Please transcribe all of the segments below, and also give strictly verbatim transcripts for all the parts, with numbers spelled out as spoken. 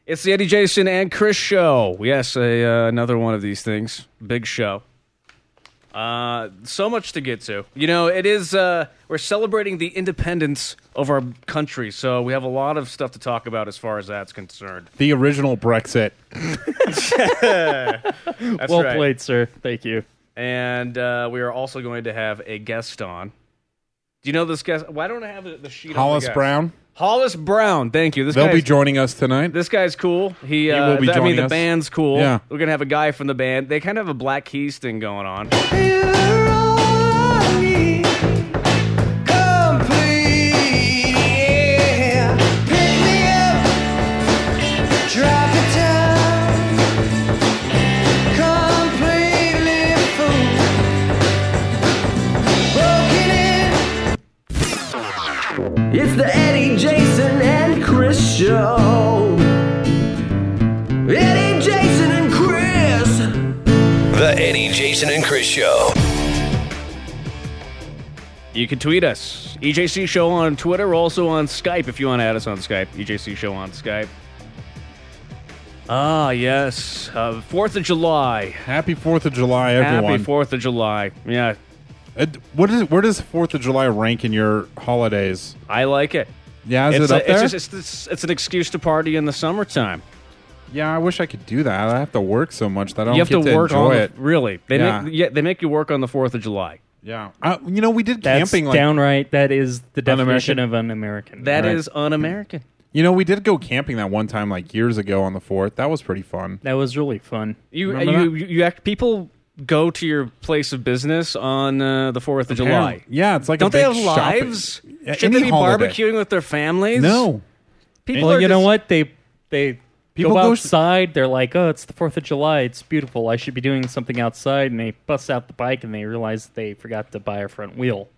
It's the Eddie, Jason, and Chris show. Yes, a, uh, another one of these things. Big show. Uh, so much to get to. You know, it is, uh, we're celebrating the independence of our country, so we have a lot of stuff to talk about as far as that's concerned. The original Brexit. That's well right. played, sir. Thank you. And uh, we are also going to have a guest on. Do you know this guest? Why don't I have the, the sheet? Hollis of the Brown. Hollis Brown. Thank you. This They'll guy's, be joining us tonight. This guy's cool. He, He uh, will be I mean, joining the us. band's cool. Yeah. We're gonna have a guy from the band. They kind of have a Black Keys thing going on. It's the Eddie, Jason, and Chris show. Eddie, Jason, and Chris. The Eddie, Jason, and Chris show. You can tweet us. E J C Show on Twitter. We're also on Skype if you want to add us on Skype. E J C Show on Skype. Ah, yes. Uh, fourth of July. Happy fourth of July, everyone. Happy fourth of July. Yeah. Uh, what is, where does fourth of July rank in your holidays? I like it. Yeah, is it's it up a, there? It's, just, it's, it's an excuse to party in the summertime. Yeah, I wish I could do that. I have to work so much that I don't you have get to to work enjoy on it. The, really? They Yeah. make yeah, they make you work on the fourth of July. Yeah. Uh, you know, we did That's camping. Like, downright. That is the definition Un-American? of un-American. That Right. is un-American. you know, we did go camping that one time, like years ago on the fourth. That was pretty fun. That was really fun. You Remember you, you you act, people go to your place of business on uh, the fourth of July. Apparently. Yeah, it's like Don't a they big have shopping- lives? Yeah, Should any they be holiday. barbecuing with their families? No. People Well, are you know just- what? They they People go go- outside. They're like, "Oh, it's the Fourth of July. It's beautiful. I should be doing something outside." And they bust out the bike and they realize they forgot to buy a front wheel.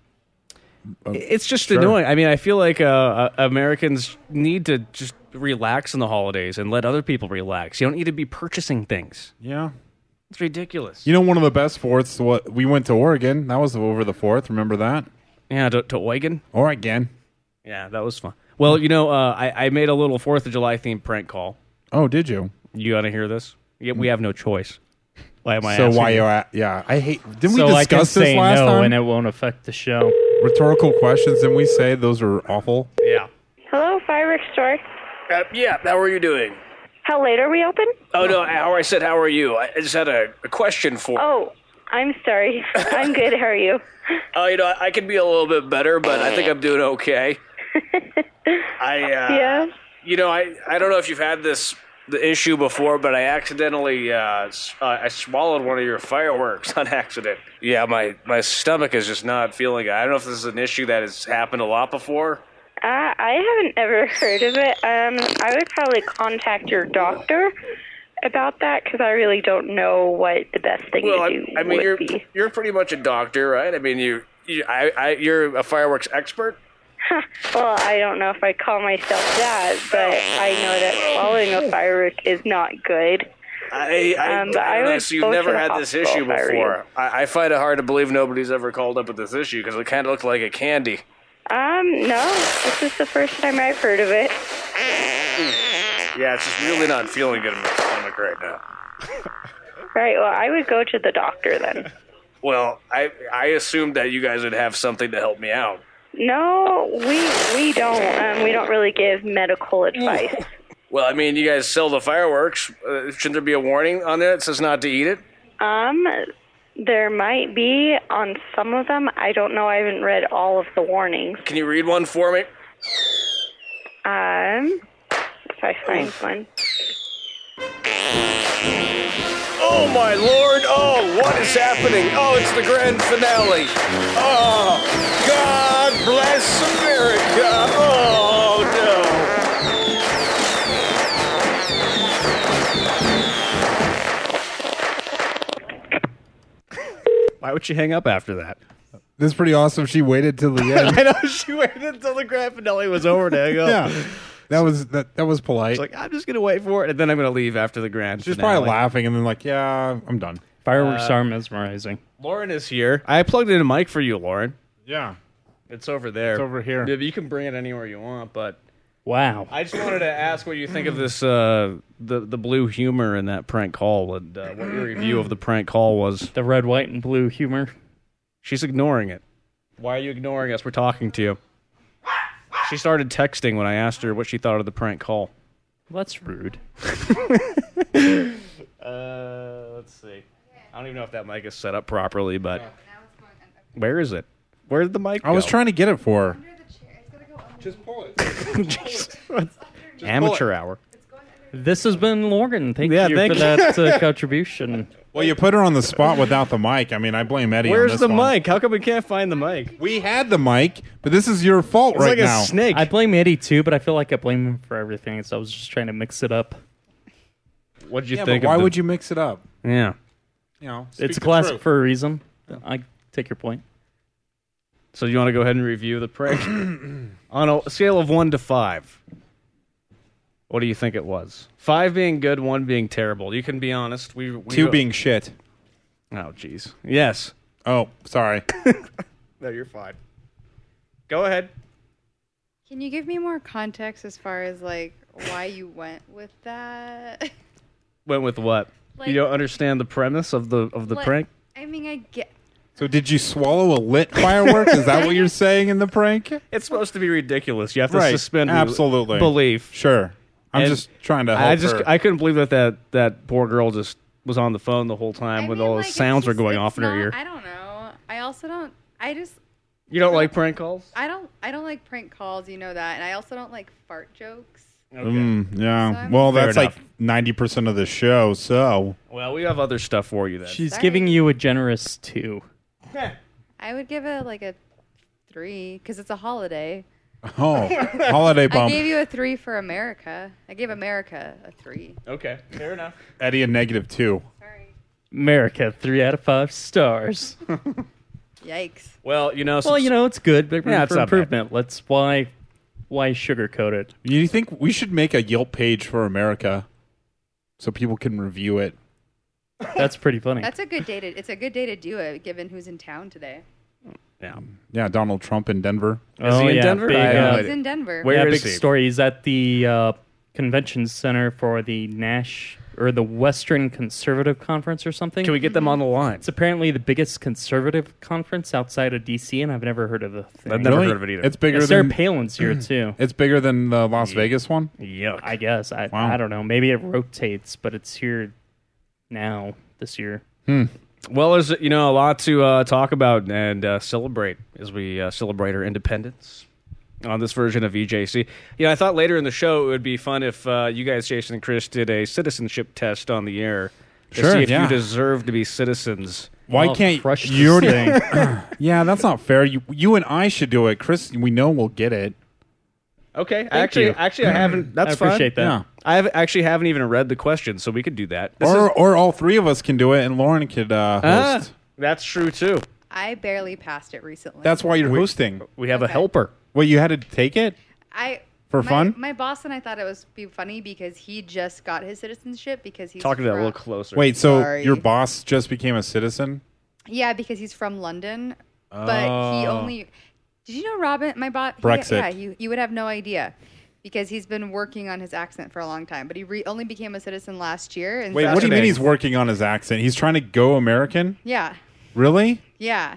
It's just Sure. annoying. I mean, I feel like uh, uh, Americans need to just relax in the holidays and let other people relax. You don't need to be purchasing things. Yeah. It's ridiculous. You know, one of the best fourths, what we went to Oregon. That was over the fourth. Remember that? Yeah, to, to Oregon. Oregon. Yeah, that was fun. Well, you know, uh, I, I made a little fourth of July themed prank call. Oh, did you? You got to hear this? Yeah, we have no choice. Why am I So asking why you? you at? Yeah, I hate. Didn't so we I can discuss this say last no, time? and it won't affect the show. Rhetorical questions. Didn't we say those are awful? Yeah. Hello, fireworks store. Uh, yeah, how are you doing? How late are we open? Oh, no, how I said, how are you? I just had a, a question for Oh, I'm sorry. I'm good. How are you? Oh, you know, I, I could be a little bit better, but I think I'm doing okay. I, uh, Yeah? you know, I, I don't know if you've had this the issue before, but I accidentally, uh, s- uh, I swallowed one of your fireworks on accident. Yeah, my, my stomach is just not feeling it. I don't know if this is an issue that has happened a lot before. Uh, I haven't ever heard of it. Um, I would probably contact your doctor about that because I really don't know what the best thing Well, to do I, I mean, would you're be. you're pretty much a doctor, right? I mean, you, you I, I, you're a fireworks expert. Well, I don't know if I call myself that, but I know that swallowing a firework is not good. I, I, Um, but I I don't know, would so you've go to never the had this hospital issue if I were you. before. I, I find it hard to believe nobody's ever called up with this issue because it kind of looked like a candy. Um, no, this is the first time I've heard of it. Yeah, it's just really not feeling good in my stomach right now. Right, well, I would go to the doctor then. Well, I I assumed that you guys would have something to help me out. No, we we don't. Um, we don't really give medical advice. Well, I mean, you guys sell the fireworks. Uh, shouldn't there be a warning on there that says not to eat it? Um, there might be on some of them. I don't know. I haven't read all of the warnings. Can you read one for me? Um, if I find one. Oh, my lord! Oh, what is happening? Oh, it's the grand finale. Oh, God bless America. Oh, no. Why would she hang up after that? This is pretty awesome. She waited till the end. I know, she waited until the grand finale was over to hang up. Yeah, that was that. That was polite. She's like, I'm just going to wait for it, and then I'm going to leave after the grand She's finale. probably laughing and then like, yeah, I'm done. Fireworks Uh, are mesmerizing. Lauren is here. I plugged in a mic for you, Lauren. Yeah, It's over there. It's over here. Yeah, you can bring it anywhere you want, but Wow. I just wanted to ask what you think of this, uh, the the blue humor in that prank call, and uh, what your review of the prank call was. The red, white, and blue humor. She's ignoring it. Why are you ignoring us? We're talking to you. She started texting when I asked her what she thought of the prank call. Well, that's rude. uh, let's see. I don't even know if that mic is set up properly, but where is it? Where did the mic go? I was trying to get it for her. Just pull it. Amateur hour. This has been Lauren. Thank Yeah, you thank for you. that uh, contribution. Well, you put her on the spot without the mic. I mean, I blame Eddie on Where's this the one. mic? How come we can't find the mic? We had the mic, but this is your fault It's right like now. a snake. I blame Eddie too, but I feel like I blame him for everything, so I was just trying to mix it up. What did you yeah, think but why of the... would you mix it up? Yeah. You know, It's classic for a reason. I take your point. So you want to go ahead and review the prank? On a scale of one to five, what do you think it was? Five being good, one being terrible. You can be honest. We, we Two being shit. Oh, jeez. Yes. Oh, sorry. No, you're fine. Go ahead. Can you give me more context as far as like why you went with that? Went with what? Like- you don't understand the premise of the of the Like, prank? I mean, I get. So did you swallow a lit firework? Is that what you're saying in the prank? It's supposed to be ridiculous. You have to Right. suspend Absolutely. belief. Sure. I'm And just trying to help I just her. I couldn't believe that, that that poor girl just was on the phone the whole time I when mean, all like, the it's sounds were just- going it's off in her not- ear. I don't know. I also don't. I just. You don't like prank calls? I don't. I don't like prank calls. You know that, and I also don't like fart jokes. Okay. Mm, So yeah. I'm- Well, Fair that's enough. like ninety percent of the show, so. Well, we have other stuff for you then. She's Sorry. giving you a generous two. I would give it like a three because it's a holiday. Oh, holiday I bump. gave you a three for America. I gave America a three. Okay, fair enough. Eddie a negative two. Sorry. America, three out of five stars. Yikes. Well, you know, Well, you know, it's good, but room Yeah, it's for not bad. improvement. Let's why why sugarcoat it? You think we should make a Yelp page for America so people can review it? That's pretty funny. That's a good day to. It's a good day to do it, given who's in town today. yeah. Yeah, Donald Trump in Denver. Is oh, he in yeah, Denver? Big, I have no uh, He's idea. in Denver. Where yeah, is big he? story. He's at the uh, convention center for the Nash or the Western Conservative Conference or something. Can we get them on the line? It's apparently the biggest conservative conference outside of D C, and I've never heard of the thing. I've never Really? heard of it either. It's bigger Yeah, Sarah than Palin's here too. it's bigger than the Las Vegas one. Yuck. I guess. I Wow. I don't know. Maybe it rotates, but it's here now this year. Well, there's you know a lot to uh, talk about and uh, celebrate as we uh, celebrate our independence on this version of E J C. You know, I thought later in the show it would be fun if uh, you guys, Jason and Chris, did a citizenship test on the air to Sure, see if yeah. you deserve to be citizens. Why I'll can't crush you? this already- thing. Yeah, that's not fair. You, you and I should do it, Chris. We know we'll get it. Okay, actually, you. actually, I haven't. That's I appreciate fine. that. Yeah. I have, actually haven't even read the question, so we could do that. This Or is- or all three of us can do it, and Lauren could uh, Ah, host. that's true too. I barely passed it recently. That's why you're hosting. We have a Okay. helper. Well, you had to take it. I For my, fun? My boss and I thought it was be funny because he just got his citizenship because he's Talking to that a from- little closer. Wait, so Sorry. your boss just became a citizen? Yeah, because he's from London, but he Oh. only. Did you know Robin? My boss. Brexit. Yeah, you you would have no idea. Because he's been working on his accent for a long time, but he re- only became a citizen last year. And Wait, so- what do you mean Fascinating. he's working on his accent? He's trying to go American? Yeah, Really? yeah.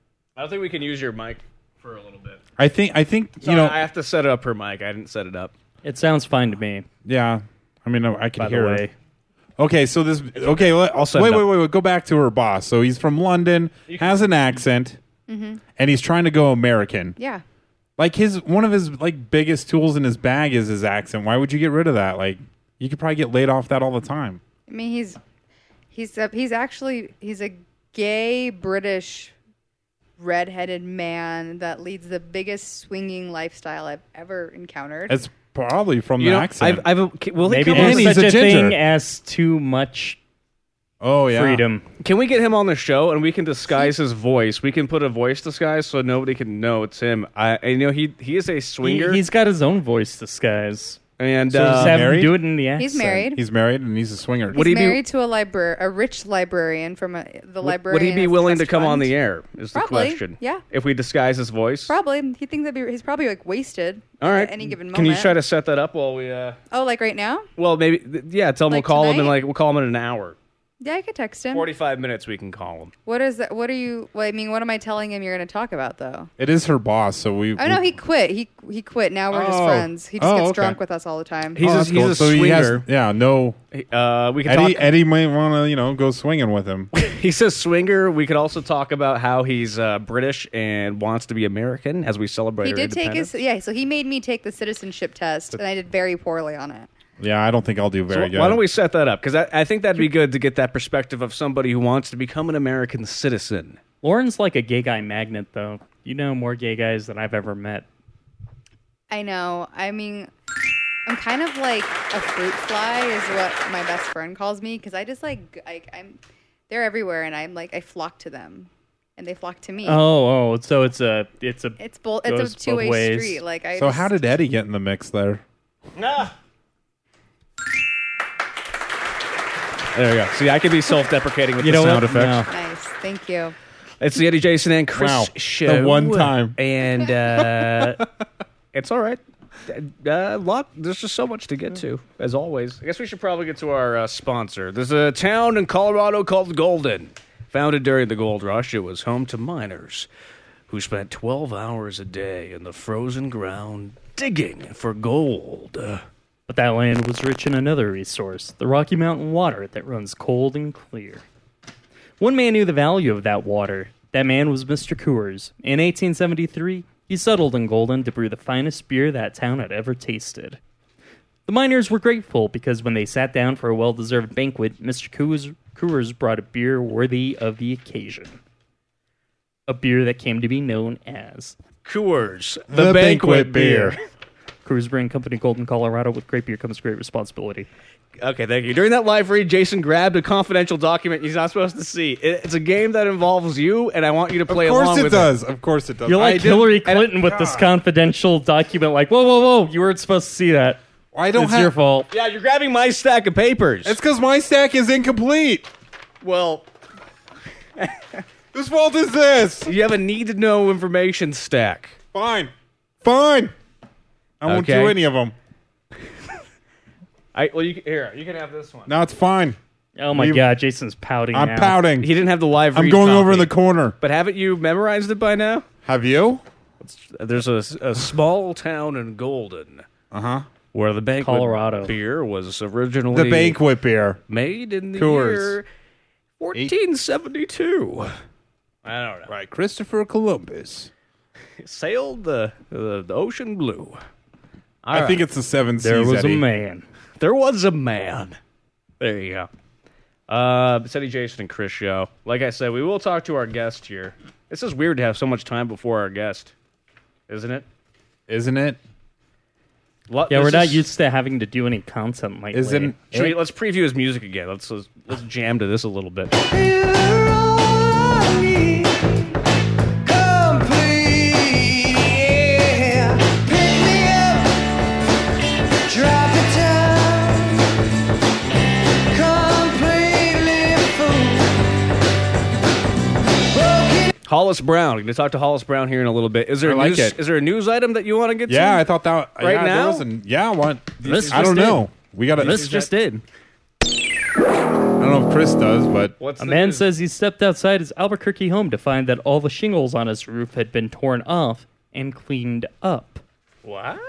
I don't think we can use your mic for a little bit. I think I think So you know. I have to set up her mic. I didn't set it up. It sounds fine to me. yeah. I mean, I can By hear the her. way, Okay, so this. Okay, let, I'll set wait, it wait, up. wait, wait. Go back to her boss. So he's from London, has an accent, and he's trying to go American. Yeah. Like his one of his like biggest tools in his bag is his accent. Why would you get rid of that? Like you could probably get laid off that all the time. I mean, he's he's a, he's actually he's a gay British redheaded man that leads the biggest swinging lifestyle I've ever encountered. It's probably from You the know, accent. I've, I've, can- will he maybe come on there's And the- he's such a a, ginger. thing as too much oh yeah, freedom. Can we get him on the show and we can disguise his voice? We can put a voice disguise so nobody can know it's him. I, I know he he is a He, swinger. he's got his own voice disguise. And So uh, Just have him married? do it in the accent. He's married. He's married and he's a swinger. He's Would he be- married to a libra- a rich librarian from a, the librarian. would he be has a willing to trust come on fund. the air? Is the Probably, question. yeah. If we disguise his voice. Probably. He thinks that'd be. He's probably like wasted. All right. At any given moment. Can you try to set that up while we? Uh, Oh, like right now? well, maybe. th- Yeah. Tell him Like we'll call him in tonight? like we'll call him in an hour. Yeah, I could text him. Forty-five minutes. We can call him. What is that? What are you? Well, I mean, what am I telling him you're going to talk about though? It is her boss, so we. Oh no, we- he quit. He he quit. Now we're just Oh. friends. He just Oh, gets okay. drunk with us all the time. He's Oh, a, that's he's cool. a So he has- swinger. yeah, no. Uh, we could Eddie, talk. Eddie might want to, you know, go swinging with him. He says swinger. We could also talk about how he's uh, British and wants to be American as we celebrate. He our did take his independence. yeah. So he made me take the citizenship test, and I did very poorly on it. Yeah, I don't think I'll do So very good. why don't we set that up? Because I, I think that'd be good to get that perspective of somebody who wants to become an American citizen. Lauren's like a gay guy magnet, though. You know more gay guys than I've ever met. I know. I mean, I'm kind of like a fruit fly, is what my best friend calls me, because I just like I, I'm. They're everywhere, and I'm like I flock to them, and they flock to me. Oh, oh, so it's a it's a It's bull. goes It's a both two way ways. street. Like I. So just- how did Eddie get in the mix there? There we go. See, I can be self-deprecating with You the know sound what? effects. No. Nice. Thank you. It's the Eddie Jason and Chris Wow. show. The one time. And uh, it's all right. Uh, lot, there's just so much to get to, as always. I guess we should probably get to our uh, sponsor. There's a town in Colorado called Golden. Founded during the gold rush, it was home to miners who spent twelve hours a day in the frozen ground digging for gold. Uh, But that land was rich in another resource, the Rocky Mountain water that runs cold and clear. One man knew the value of that water. That man was Mister Coors. In eighteen seventy-three, he settled in Golden to brew the finest beer that town had ever tasted. The miners were grateful because when they sat down for a well-deserved banquet, Mister Coors, Coors brought a beer worthy of the occasion. A beer that came to be known as Coors, the, The banquet, banquet beer. beer. Coors Brewing Company, Golden, Colorado. With great beer comes great responsibility. Okay, thank you. During that live read, Jason grabbed a confidential document he's not supposed to see. It, it's a game that involves you, and I want you to play Of along course it with does. Of course it does. You're I like did- Hillary and- Clinton with this God. confidential document. Like, whoa, whoa, whoa! You weren't supposed to see that. I don't It's have. your fault. Yeah, you're grabbing my stack of papers. It's because my stack is incomplete. well, Whose fault is this? you have a need-to-know information stack. Fine. Fine. I won't Okay. do any of them. I well, you can, here you can have this one. No, it's fine. Oh my Leave- God, Jason's pouting. I'm now. pouting. He didn't have the live. I'm read going copy. over in the corner. But haven't you memorized it by now? Have you? There's a, a small town in Golden Uh huh. where the banquet Colorado. beer was originally The banquet beer. made in the Coors. year fourteen seventy-two. I don't know. Right. Christopher Columbus. Sailed the the, the ocean blue. I think it's the seven There seas. was Eddie. a man. There was a man. There you go. Uh, it's Eddie, Jason, and Chris show. Like I said, we will talk to our guest here. This is weird to have so much time before our guest, isn't it? Isn't it? What, Yeah, this we're not is- used to having to do any content lately. Isn't Should we, it? let's preview his music again. Let's, let's let's jam to this a little bit. Hollis Brown. We're going to talk to Hollis Brown here in a little bit. Is there I a like news, it. Is there a news item that you want to get Yeah, to? I thought that. Right yeah, now? There was an, yeah, what? This I don't just know. We got to. This just did. I don't know if Chris does, but What's A the man news? says he stepped outside his Albuquerque home to find that all the shingles on his roof had been torn off and cleaned up. What?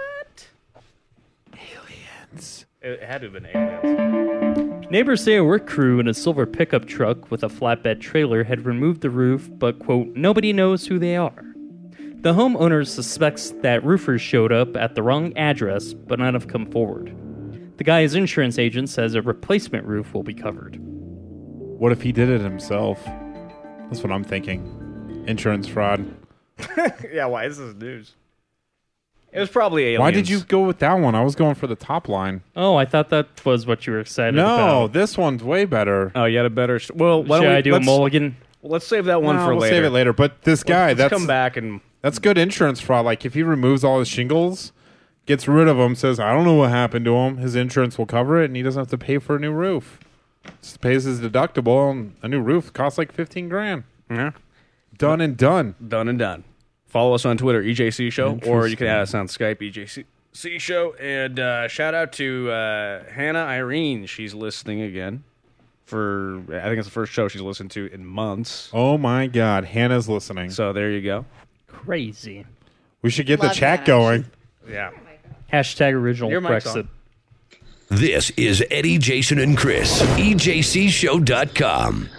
Aliens. It had to have been aliens. Neighbors say a work crew in a silver pickup truck with a flatbed trailer had removed the roof, but, quote, nobody knows who they are. The homeowner suspects that roofers showed up at the wrong address, but none have come forward. The guy's insurance agent says a replacement roof will be covered. what if he did it himself? That's what I'm thinking. Insurance fraud. Yeah, why is this news? It was probably aliens. Why did you go with that one? I was going for the top line. Oh, I thought that was what you were excited No, about. this one's way better. Oh, you had a better. St- well, why Should don't we, I do a let's, mulligan? let's save that one No, for we'll later. save it later. But this guy, Let's that's come back and that's good insurance fraud. Like if he removes all his shingles, gets rid of him, says, I don't know what happened to him. His insurance will cover it, and he doesn't have to pay for a new roof. Just pays his deductible, and a new roof costs like fifteen grand. Yeah. Done and done. Done and done. Follow us on Twitter, E J C Show, or you can add us on Skype, E J C Show. And uh, shout out to uh, Hannah Irene. She's listening again for, I think it's the first show she's listened to in months. Oh, my God. Hannah's listening. So there you go. Crazy. We should get Love the chat Hannah. going. Yeah. Hashtag original Your mic's Brexit. on. This is Eddie, Jason, and Chris. E J C show dot com.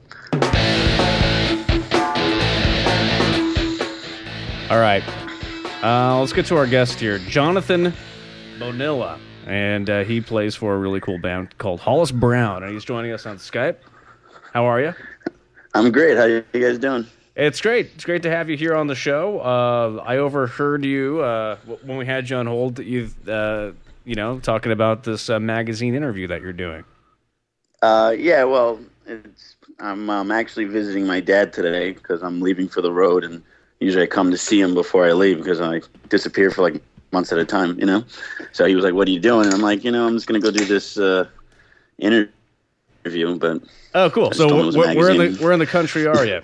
All right. Uh, let's get to our guest here, Jonathan Bonilla. And uh, he plays for a really cool band called Hollis Brown. And he's joining us on Skype. How are you? I'm great. How you guys doing? It's great. It's great to have you here on the show. Uh, I overheard you uh, w- when we had you on hold. You, uh, you know, talking about this uh, magazine interview that you're doing. Uh, yeah. Well, it's, I'm um, actually visiting my dad today because I'm leaving for the road, and usually I come to see him before I leave because I disappear for like months at a time. You know. So he was like, "What are you doing?" And I'm like, "You know, I'm just gonna go do this uh, interview." But oh, cool. I just So told him it was a wh- where in the magazine. where in the country are you?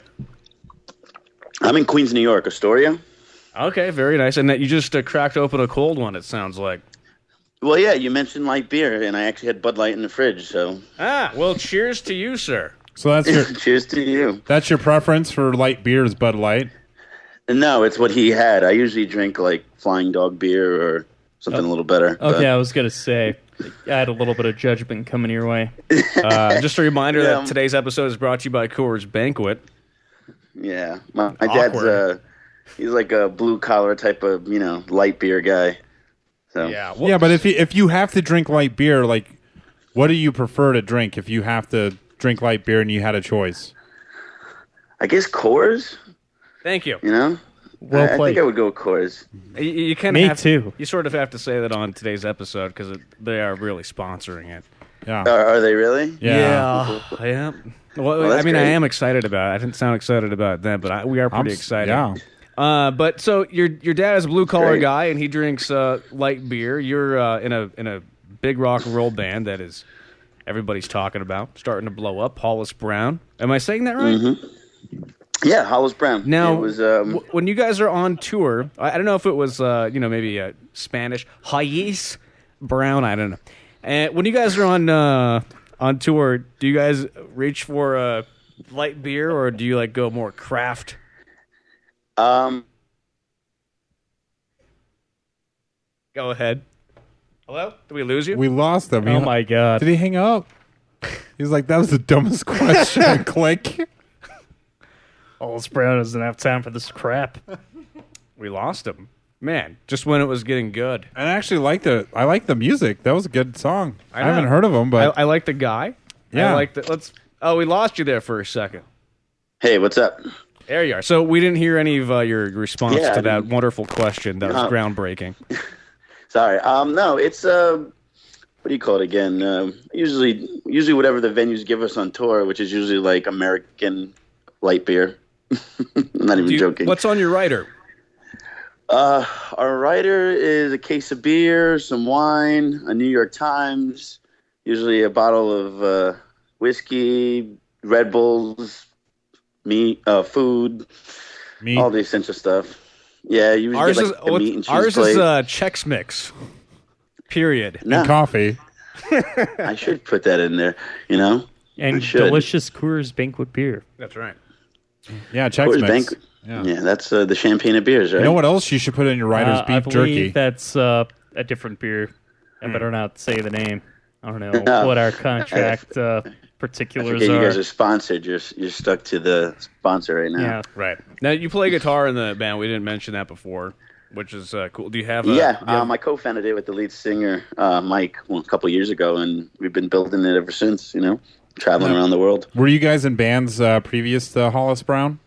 I'm in Queens, New York, Astoria. Okay, very nice. And that you just uh, cracked open a cold one. It sounds like. Well, yeah, you mentioned light beer, and I actually had Bud Light in the fridge. So Ah, well, cheers to you, sir. So that's your cheers to you. that's your preference for light beer is Bud Light? No, it's what he had. I usually drink like Flying Dog beer or something a little better. Okay, but- I was gonna say, I had a little bit of judgment coming your way. Uh, just a reminder Yeah. that today's episode is brought to you by Coors Banquet. Yeah, my, my dad's Awkward. uh, he's like a blue collar type of you know light beer guy. So Yeah. Well, Yeah, but if you, if you have to drink light beer, like, what do you prefer to drink if you have to drink light beer and you had a choice? I guess Coors. Thank you. You know, Well I, I played. think I would go with Coors. You, you kind Me of have, too. You sort of have to say that on today's episode because they are really sponsoring it. Yeah. Are, are they really? Yeah. Yeah. yeah. Well, Well, I that's mean, I great. am excited about it. I didn't sound excited about that, but I, we are I'm pretty s- excited. Yeah. Uh, but so your your dad is a blue collar Great. guy, and he drinks uh, light beer. You're uh, in a in a big rock and roll band that is everybody's talking about, starting to blow up. Hollis Brown. Am I saying that right? Yeah, Hollis Brown. Now, it was um, w- when you guys are on tour, I, I don't know if it was, uh, you know, maybe uh, Spanish, Hollis Brown, I don't know. And when you guys are on uh, on tour, do you guys reach for uh, light beer, or do you like go more craft? um Go ahead. Hello? Did we lose you? We lost him. He Oh hu- my god. Did he hang up? He's like, that was the dumbest question. Click. Hollis Brown doesn't have time for this crap. We lost him. Man, just when it was getting good. I actually like the I like the music. That was a good song. I, I know. haven't heard of him, but I, I like the guy. Yeah. I like the, let's. Oh, we lost you there for a second. hey, what's up? There you are. So we didn't hear any of uh, your response Yeah, to I that didn't- wonderful question. That was No. groundbreaking. Sorry. Um, no, it's uh, what do you call it again? Uh, usually, usually whatever the venues give us on tour, which is usually like American light beer. I'm not even Do you- joking. What's on your writer? Uh, our writer is a case of beer, some wine, a New York Times, usually a bottle of uh, whiskey, Red Bulls, meat, uh, food, me. all the essential stuff. Yeah, you usually Ours get is like a meat and cheese ours plate. is uh, Chex Mix. Period. no, coffee. I should put that in there. You know, And I should. delicious Coors Banquet beer. That's right. Yeah, Chex Coors Mix. Banquet. Yeah. Yeah, that's uh, the champagne of beers, right? You know what else you should put in your writer's Uh, I beef believe jerky? that's uh, a different beer. I better not say the name. I don't know No. what our contract uh, I particulars forget you are. guys are sponsored. You're you're stuck to the sponsor right now. yeah. Right. Now you play guitar in the band. We didn't mention that before, which is uh, cool. Do you have? A, Yeah, do you have- um, I co-founded it with the lead singer, uh, Mike, well, a couple years ago, and we've been building it ever since, you know, traveling around the world. Were you guys in bands uh, previous to Hollis Brown?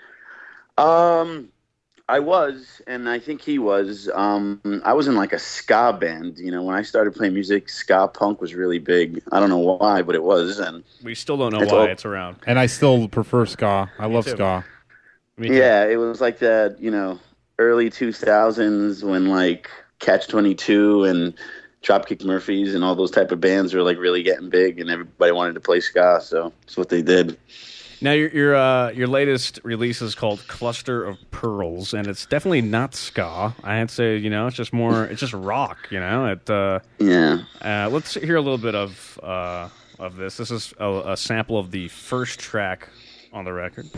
Um, I was, and I think he was. Um, I was in like a ska band, you know, when I started playing music, ska punk was really big. I don't know why, but it was, and we still don't know It's why all- it's around. And I still prefer ska. I love too. ska. Me too. yeah, it was like that, you know, early two thousands when like Catch twenty-two and Dropkick Murphys and all those type of bands were like really getting big, and everybody wanted to play ska, so that's what they did. Now, your your uh, your latest release is called Cluster of Pearls, and it's definitely not ska. I'd say, you know, it's just more, it's just rock, you know. It, uh, yeah. Uh, let's hear a little bit of uh, of this. This is a, a sample of the first track on the record.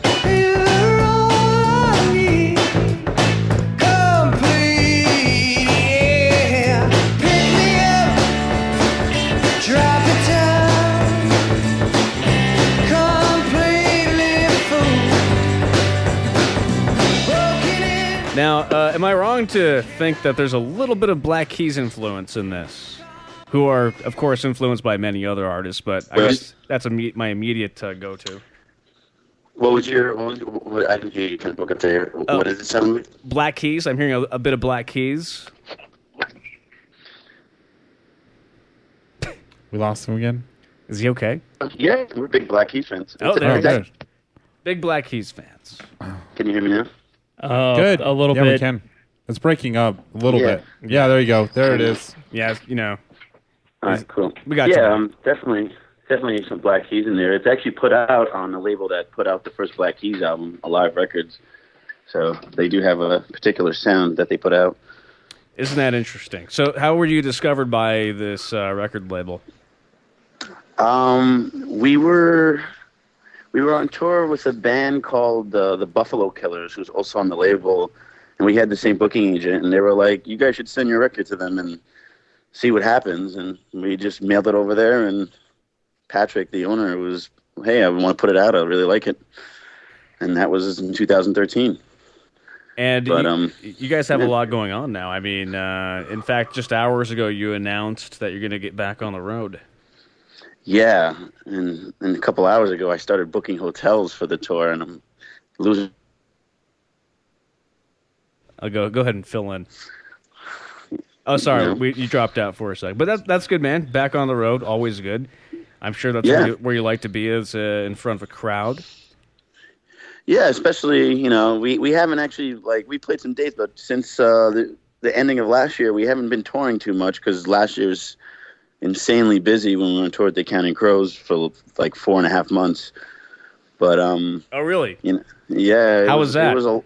Now, uh, am I wrong to think that there's a little bit of Black Keys influence in this? Who are, of course, influenced by many other artists, but I guess that's a, my immediate uh, go-to. What was your? What, was, what I didn't hear you. Kind of broke up there. Oh, what does it sound like? Black Keys. I'm hearing a, a bit of Black Keys. We lost him again. Is he okay? Yeah, we're big Black Keys fans. Oh, It's- there it's- we go. Big Black Keys fans. Can you hear me now? Uh, Good. A little yeah, bit. we can. It's breaking up a little Yeah. bit. Yeah, there you go. There it is. Yeah, you know. All right, cool. We got yeah, you. um, definitely, definitely some Black Keys in there. It's actually put out on the label that put out the first Black Keys album, Alive Records. So they do have a particular sound that they put out. Isn't that interesting? So how were you discovered by this uh, record label? Um, we were we were on tour with a band called uh, the Buffalo Killers, who's also on the label, and we had the same booking agent, and they were like, "You guys should send your record to them and see what happens." And we just mailed it over there, and Patrick, the owner, was, "Hey, I want to put it out. I really like it," and that was in two thousand thirteen. And But, you, um, you guys have a yeah. lot going on now. I mean, uh, in fact, just hours ago, you announced that you're going to get back on the road. Yeah, and, and a couple hours ago, I started booking hotels for the tour, and I'm losing. I'll go go ahead and fill in. Oh, sorry, Yeah. we, you dropped out for a second, but that's that's good, man. Back on the road, always good. I'm sure that's Yeah. where, you, where you like to be, is uh, in front of a crowd. Yeah, especially, you know, we, we haven't actually, like, we played some dates, but since uh, the, the ending of last year, we haven't been touring too much because last year was insanely busy when we went on tour with the Counting Crows for like four and a half months. But, um, Oh, really? you know, yeah. it How was that? It was, a,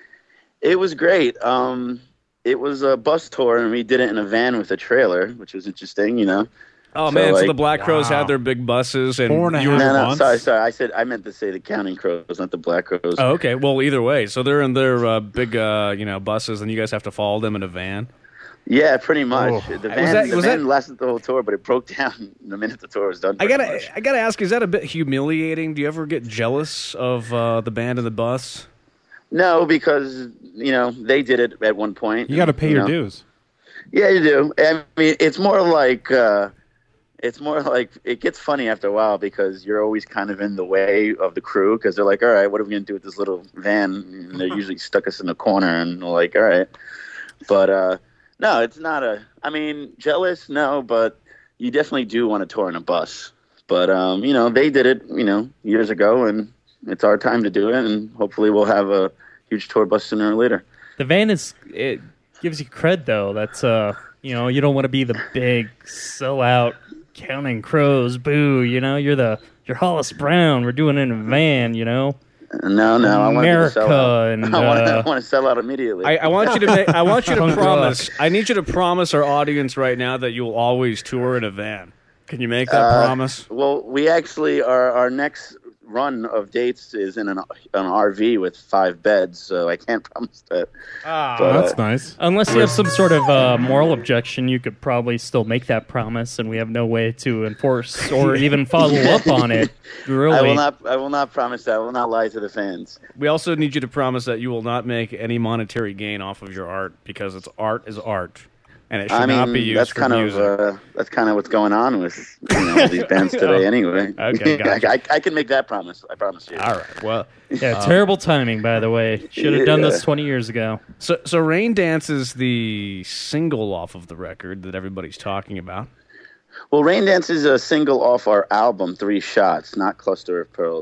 it was great. Um, it was a bus tour, and we did it in a van with a trailer, which was interesting, you know. Oh So, man, so like- the Black Crows Wow. had their big buses, and Four and a you half were. No, no, months? sorry, sorry. I said I meant to say the Counting Crows, not the Black Crows. Oh, okay. Well, either way, so they're in their uh, big, uh, you know, buses, and you guys have to follow them in a van. Yeah, pretty much. Oh. The Was van, that- the was van that- lasted the whole tour, but it broke down the minute the tour was done. I pretty gotta, much. I gotta ask, is that a bit humiliating? Do you ever get jealous of uh, the band in the bus? No, because you know they did it at one point. You got to pay you your know. dues. Yeah, you do. I mean, it's more like uh, it's more like it gets funny after a while because you're always kind of in the way of the crew because they're like, all right, what are we gonna do with this little van? And they're usually stuck us in a corner, and we're like, all right. But uh, no, it's not a. I mean, jealous, no, but you definitely do want to tour in a bus. But um, you know, they did it, you know, years ago, and it's our time to do it, and hopefully we'll have a huge tour bus sooner or later. The van is it gives you cred though. That's uh you know, you don't want to be the big sellout Counting Crows, boo, you know, you're the you're Hollis Brown, we're doing it in a van, you know. No, no, I want to sell out. America and, I want, uh, I want to sell out immediately. I, I want you to make, I want you to Punk promise. rock. I need you to promise our audience right now that you will always tour in a van. Can you make that Uh, promise? Well, we actually our our next run of dates is in an an R V with five beds, so I can't promise that. Ah, but, That's uh, nice. Unless you have some sort of uh, moral objection, you could probably still make that promise, and we have no way to enforce or even follow up on it. Really, I will not. I will not promise that. I will not lie to the fans. we also need you to promise that you will not make any monetary gain off of your art because it's art is art, and it should I not mean, be used that's for kind music. of uh, that's kind of what's going on with you know, these bands today. Anyway, Okay, gotcha. I, I, I can make that promise. I promise you. All right. Well, yeah, terrible timing, by the way. Should have done Yeah. this twenty years ago. so so Rain Dance is the single off of the record that everybody's talking about. Well, Rain Dance is a single off our album, Three Shots, not Cluster of Pearls.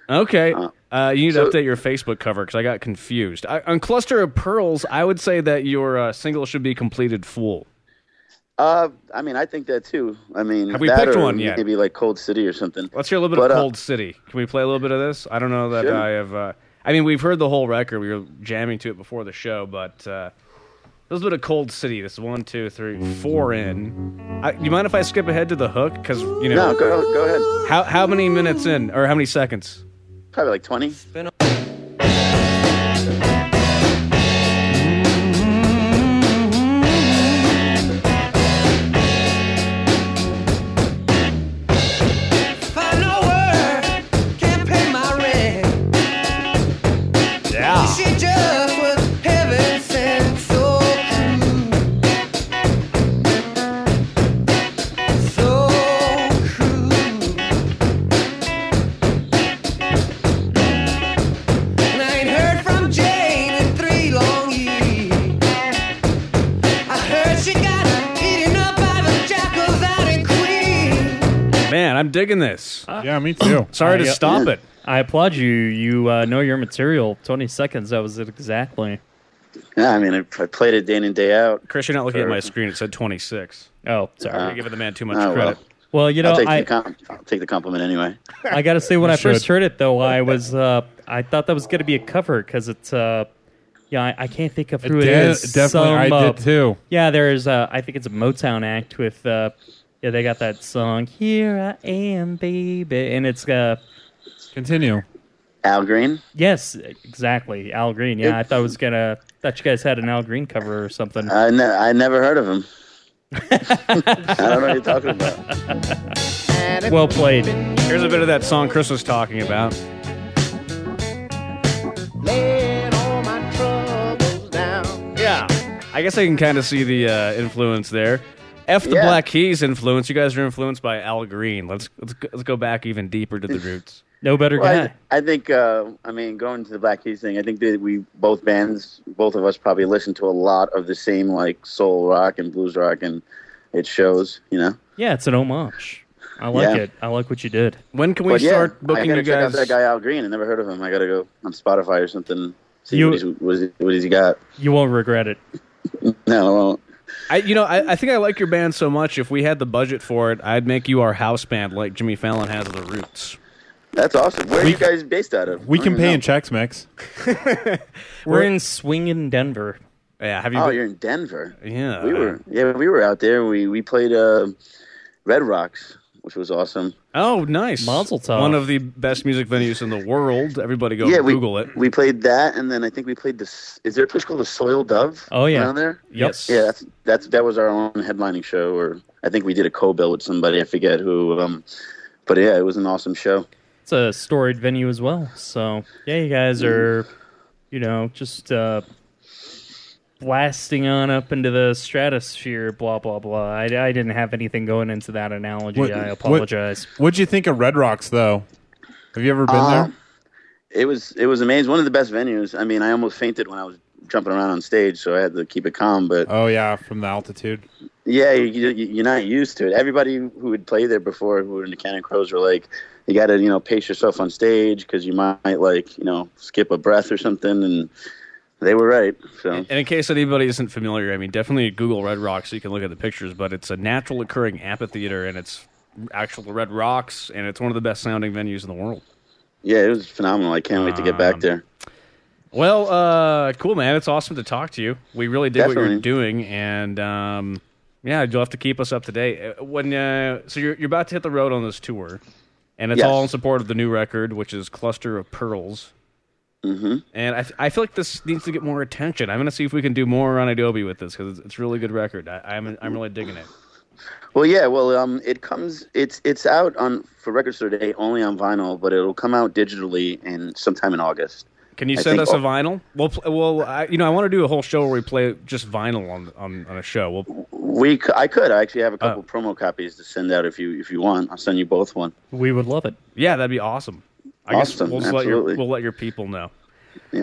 Okay. Uh, Uh, you need so- to update your Facebook cover because I got confused. I, on Cluster of Pearls, I would say that your uh, single should be completed full. Uh, I mean, I think that too. I mean, Have we that picked or one yet? Maybe like Cold City or something. Let's hear a little bit But, of uh, Cold City. Can we play a little bit of this? I don't know that Sure. I have. Uh, I mean, we've heard the whole record. We were jamming to it before the show, but uh, a little bit of Cold City. This is one, two, three, four in. I, you mind if I skip ahead to the hook? Because you know, No, go go ahead. how how many minutes in, or how many seconds? Probably like twenty. Yeah. She just was heaven sent, so cruel. So cruel. And I ain't heard from Jane in three long years. I heard she got eaten up by the jackals out in Queens. Man, I'm digging this. Yeah, me too. Sorry to I, uh, stop it. I applaud you. You uh, know your material. twenty seconds, that was it exactly. Yeah, I mean, I, I played it day in and day out. Chris, you're not looking at For- my screen. It said twenty-six. Oh, sorry. You're giving the man too much Oh, credit. well. Well, you know, I'll take, I, the com- I'll take the compliment anyway. I got to say, when You I first should. heard it, though, I was uh, I thought that was going to be a cover because it's uh, yeah, I, I can't think of who it De- is. definitely, Some, I uh, did too. Yeah, there's uh, I think it's a Motown act with uh, yeah, they got that song "Here I Am, Baby," and it's uh, Continue. Al Green. yes, exactly, Al Green. Yeah, I thought it was gonna thought you guys had an Al Green cover or something. I, ne- I never heard of him. I don't know what you're talking about. Well played. Here's a bit of that song Chris was talking about. Laying all my troubles down. Yeah. I guess I can kind of see the uh, influence there. F the Yeah. Black Keys influence. You guys are influenced by Al Green. Let's let's go, let's go back even deeper to the roots. No better Well, guy. I, I think, uh, I mean, going to the Black Keys thing, I think that we, both bands, both of us probably listen to a lot of the same, like, soul rock and blues rock, and it shows, you know? Yeah, it's an homage. I like Yeah. it. I like what you did. When can we But yeah, start I booking gotta you check guys? out that guy Al Green. I never heard of him. I gotta go on Spotify or something, see You- what, he's, what, is, what has he got. You won't regret it. No, I won't. I you know I, I think I like your band so much. If we had the budget for it, I'd make you our house band like Jimmy Fallon has the Roots. That's awesome. Where are We- you guys based out of? We I can don't pay even in checks, Mix. We're in Swingin' Denver. Yeah, have you? know. Oh, been- you're in Denver. yeah, We were, yeah, we were out there. We we played uh, Red Rocks, which was awesome. Oh, nice. Mazel tov. One of the best music venues in the world. Everybody go yeah, we, Google it. We played that, and then I think we played this. Is there a place called the Soil Dove? Oh, yeah. around there. Yes. Yeah, that's that's that was our own headlining show, or I think we did a co-bill with somebody. I forget who. Um, but yeah, it was an awesome show. It's a storied venue as well. So, yeah, you guys are, you know, just uh, blasting on up into the stratosphere, blah, blah, blah. I, I didn't have anything going into that analogy. What- I what- apologize. What'd you think of Red Rocks, though? Have you ever been Uh, there? It was it was amazing. One of the best venues. I mean, I almost fainted when I was jumping around on stage, so I had to keep it calm. But Oh, yeah, from the altitude. yeah, you, you, you're not used to it. Everybody who had played there before, who were in the Cannon Crows, were like, you got to you know pace yourself on stage because you might like you know skip a breath or something, and they were right. So And in case anybody isn't familiar, I mean, definitely Google Red Rocks so you can look at the pictures. But it's a natural occurring amphitheater, and it's actual Red Rocks, and it's one of the best sounding venues in the world. yeah, it was phenomenal. I can't wait to get back Um, there. Well, uh, cool, man. It's awesome to talk to you. We really dig what you're Definitely. doing, and um, yeah, you'll have to keep us up to date. Uh, When uh, so you're you're about to hit the road on this tour, and it's Yes. all in support of the new record, which is Cluster of Pearls. hmm And I, I feel like this needs to get more attention. I'm going to see if we can do more on Adobe with this because it's, it's a really good record. I, I'm I'm really digging it. Well, yeah. Well, um, it comes. It's it's out on for Record Store Day only on vinyl, but it'll come out digitally in sometime in August. Can you I send think- us a vinyl? Well, pl- well, I, you know, I want to do a whole show where we play just vinyl on on, on a show. Well, We c- I could I actually have a couple Oh. promo copies to send out if you if you want. I'll send you both one. We would love it. yeah, that'd be awesome. I Awesome, guess we'll just let your absolutely. we'll let your people know. Yeah.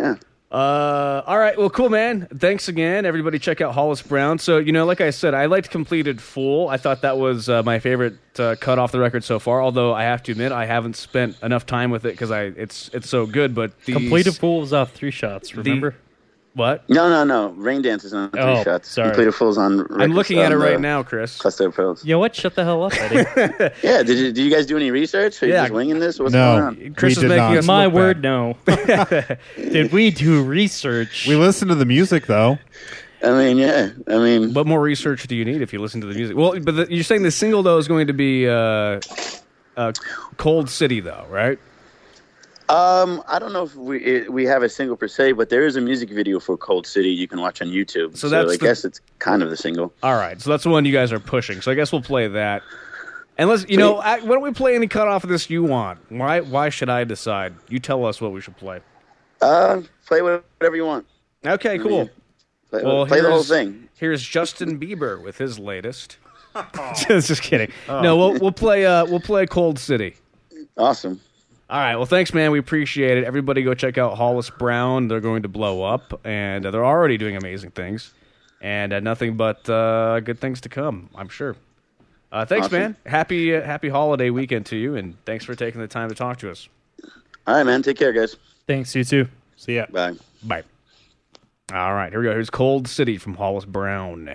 Uh, all right, well, cool, man. Thanks again. Everybody check out Hollis Brown. So, you know, like I said, I liked Completed Fool. I thought that was uh, my favorite uh, cut off the record so far, although I have to admit I haven't spent enough time with it because I it's it's so good. But these, Completed Fool was off three shots, remember? The, what? No, no, no. Rain Dance is on three Oh, shots. sorry. Completed Fool's on. Records, I'm looking at it on right the now, Chris. Cluster Pearls. You know what? Shut the hell up, Eddie. Yeah, did you, did you guys do any research? Are you Yeah. just winging this? What's No. going on? Chris We is did making not. us My look word, bad. no. Did we do research? We listen to the music though. I mean, yeah. I mean, What more research do you need if you listen to the music? Well, but the, you're saying the single, though, is going to be uh, uh, Cold City, though, right? um, I don't know if we it, we have a single per se, but there is a music video for Cold City you can watch on YouTube. So So, that's I the- guess it's kind of the single. All right, so that's the one you guys are pushing. So I guess we'll play that. And let's, you know, I, why don't we play any cutoff of this you want? Why Why should I decide? You tell us what we should play. Uh, play whatever you want. Okay, cool. Play, Well, play the whole here's- thing. Here's Justin Bieber with his latest. just, just kidding. No, we'll we'll play uh, we'll play Cold City. Awesome. All right. Well, thanks, man. We appreciate it. Everybody go check out Hollis Brown. They're going to blow up, and uh, they're already doing amazing things. And uh, nothing but uh, good things to come, I'm sure. Uh, thanks, Awesome. man. Happy uh, happy holiday weekend to you, and thanks for taking the time to talk to us. All right, man. Take care, guys. Thanks, you too. See ya. Bye. Bye. All right. Here we go. Here's Cold City from Hollis Brown.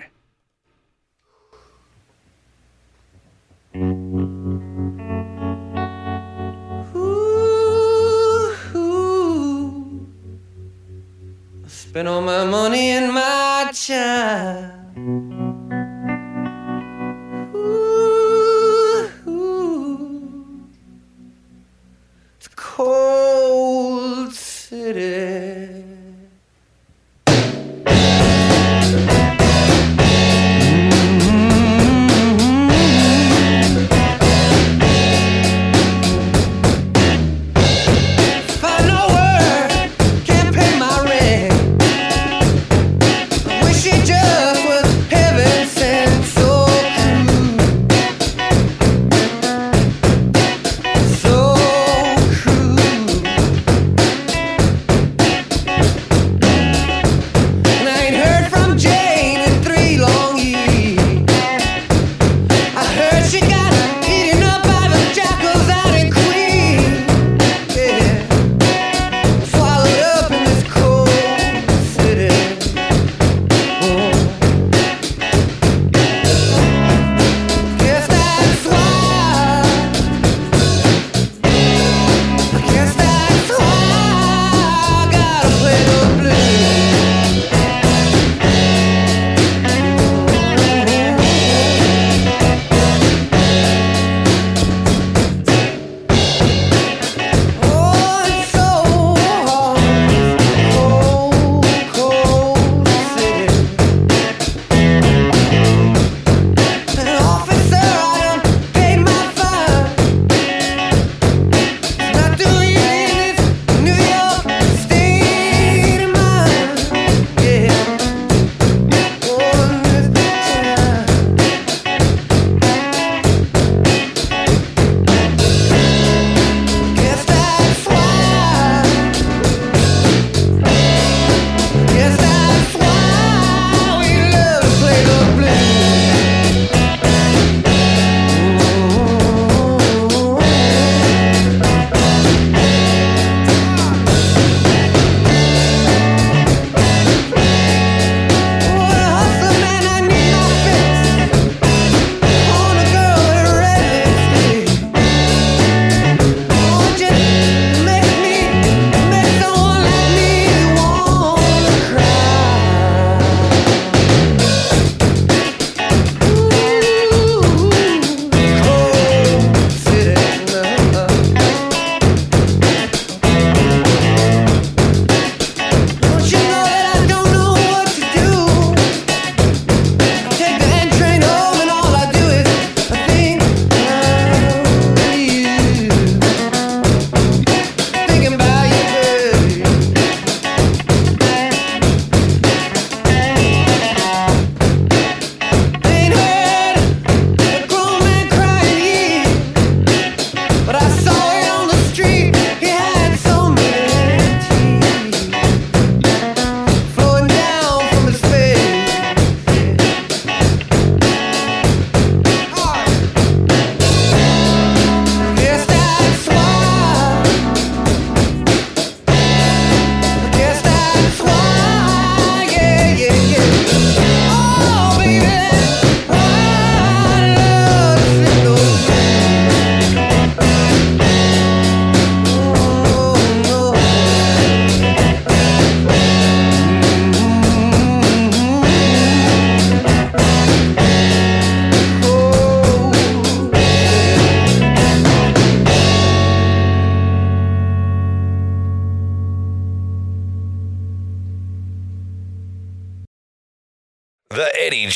Spend all my money and my time. Ooh, ooh. It's a cold city. Find no word, can't pay my rent. Wish it just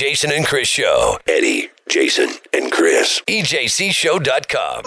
Jason and Chris Show. Eddie, Jason, and Chris. E J C show dot com.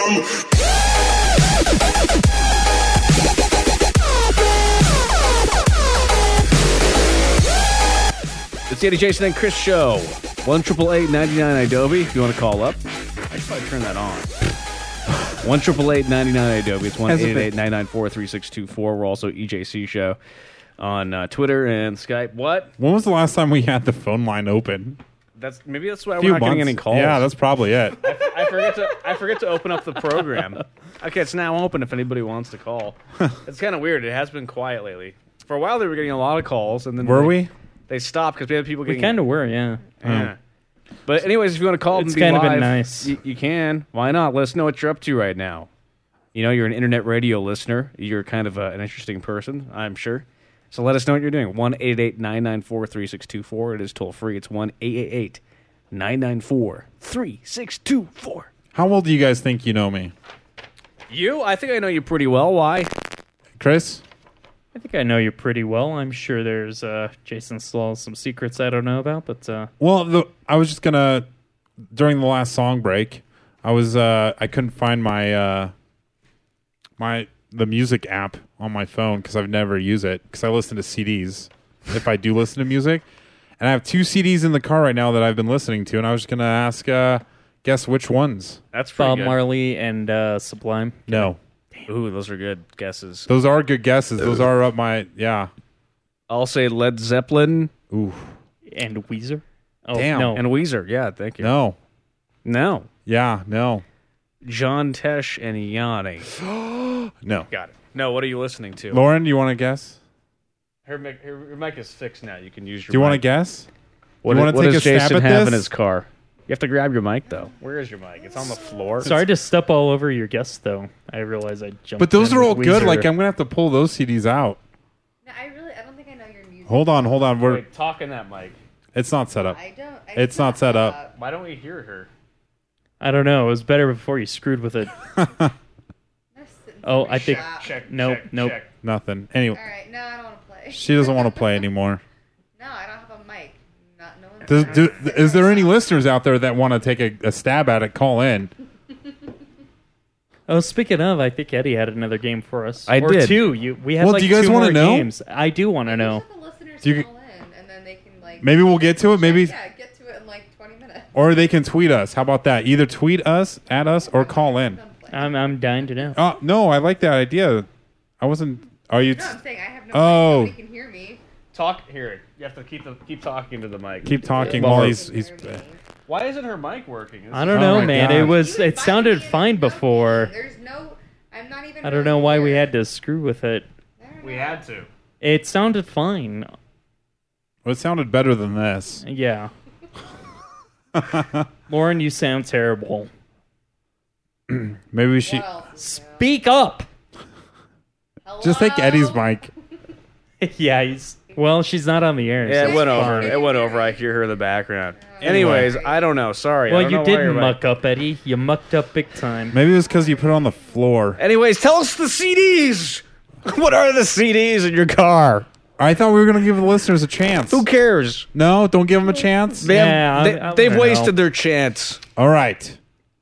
It's the Eddie, Jason, and Chris Show. one eight eight eight, nine nine, Adobe. If you want to call up, I should probably turn that on. one eight eight eight, nine nine, Adobe. It's one eight eight eight, nine nine four, three six two four. We're also E J C Show on uh, Twitter and Skype. What? When was the last time we had the phone line open? That's maybe that's why Few we're not getting months. any calls. Yeah, that's probably it. I, I forget to I forget to open up the program. Okay, it's now open if anybody wants to call. It's kind of weird. It has been quiet lately. For a while, they were getting a lot of calls, and then Were they, we? They stopped because we had people We getting. kind of were, yeah. Yeah. But anyways, if you want to call It's and be kinda live, been nice. y- you can. Why not? Let us know what you're up to right now. You know, you're an internet radio listener. You're kind of uh, an interesting person, I'm sure. So let us know what you're doing. one eight eight eight, nine nine four, three six two four. It is toll free. It's one eight eight eight, nine nine four, three six two four. How well do you guys think you know me? You? I think I know you pretty well. Why? Chris? I think I know you pretty well. I'm sure there's uh, Jason still has some secrets I don't know about, but uh, Well, the, I was just gonna during the last song break. I was uh, I couldn't find my uh, my the music app on my phone because I've never used it because I listen to C Ds if I do listen to music, and I have two C Ds in the car right now that I've been listening to, and I was just gonna ask, uh, guess which ones? That's pretty Bob good. Marley and uh, Sublime. No, Ooh, those are good guesses. those are good guesses. Those are up my yeah. I'll say Led Zeppelin Ooh, And Weezer. Oh, Damn. no. and Weezer. Yeah, thank you. no, No. yeah, no, John Tesh and Yanni. no. Got it. No, what are you listening to? Lauren, do you want to guess? Her mic, her, her mic is fixed now. You can use your Do you want to mic. guess? What, you wanna what take does a stab Jason at have in this? his car? You have to grab your mic, though. Where is your mic? It's on the floor. Sorry to step all over your guess, though. I realize I jumped But those in are all with good. Weezer. Like I'm gonna have to pull those C Ds out. No, I really, I don't think I know your music. Hold on, hold on. We're Wait, talk in that mic. it's not set up. I don't. I, It's not set up. Why don't we hear her? I don't know. It was better before you screwed with it. Oh, I think. Check. Nope, check, nope. check. Nothing. Anyway, All right, no, I don't want to play. she doesn't want to play anymore. No, I don't have a mic. Not no one. Does, do, is there any listeners out there that want to take a, a stab at it? Call in. Oh, speaking of, I think Eddie had another game for us. I or did. two. You, we have Well, like do you guys two wanna more know? games. I do want to know. The listeners Do you- call in, and then they can like. Maybe we'll get to it. Maybe, Yeah, get to it in like twenty minutes. or they can tweet us. How about that? Either tweet us at us or call in. I'm I'm dying to know. Oh no, I like that idea. I wasn't. Are you? No, I'm saying I have no. Oh. mic, nobody can hear me. Talk here. You have to keep the, keep talking to the mic. Keep talking Well, while her- he's he's. Why isn't her mic working? I don't Oh know, my man. gosh. It was. You It invite sounded me and fine there's no before. meeting. There's no. I'm not even. I don't really know why we here. had to screw with it. I don't We know. had to. It sounded fine. Well, it sounded better than this. Yeah. Lauren, you sound terrible. Maybe we should What else is Speak up. new? just take Hello? Eddie's mic. Yeah, he's. Well, she's not on the air. Yeah, so it went it's over. fine. It went over. I hear her in the background. Anyways, I don't know. Sorry. I Well, don't you know why didn't you're right. muck up, Eddie. You mucked up big time. Maybe it was because you put it on the floor. Anyways, tell us the C Ds. What are the C Ds in your car? I thought we were gonna give the listeners a chance. Who cares? No, don't give them a chance. They have, Yeah, I- they, I they've wanna wasted know. their chance. All right.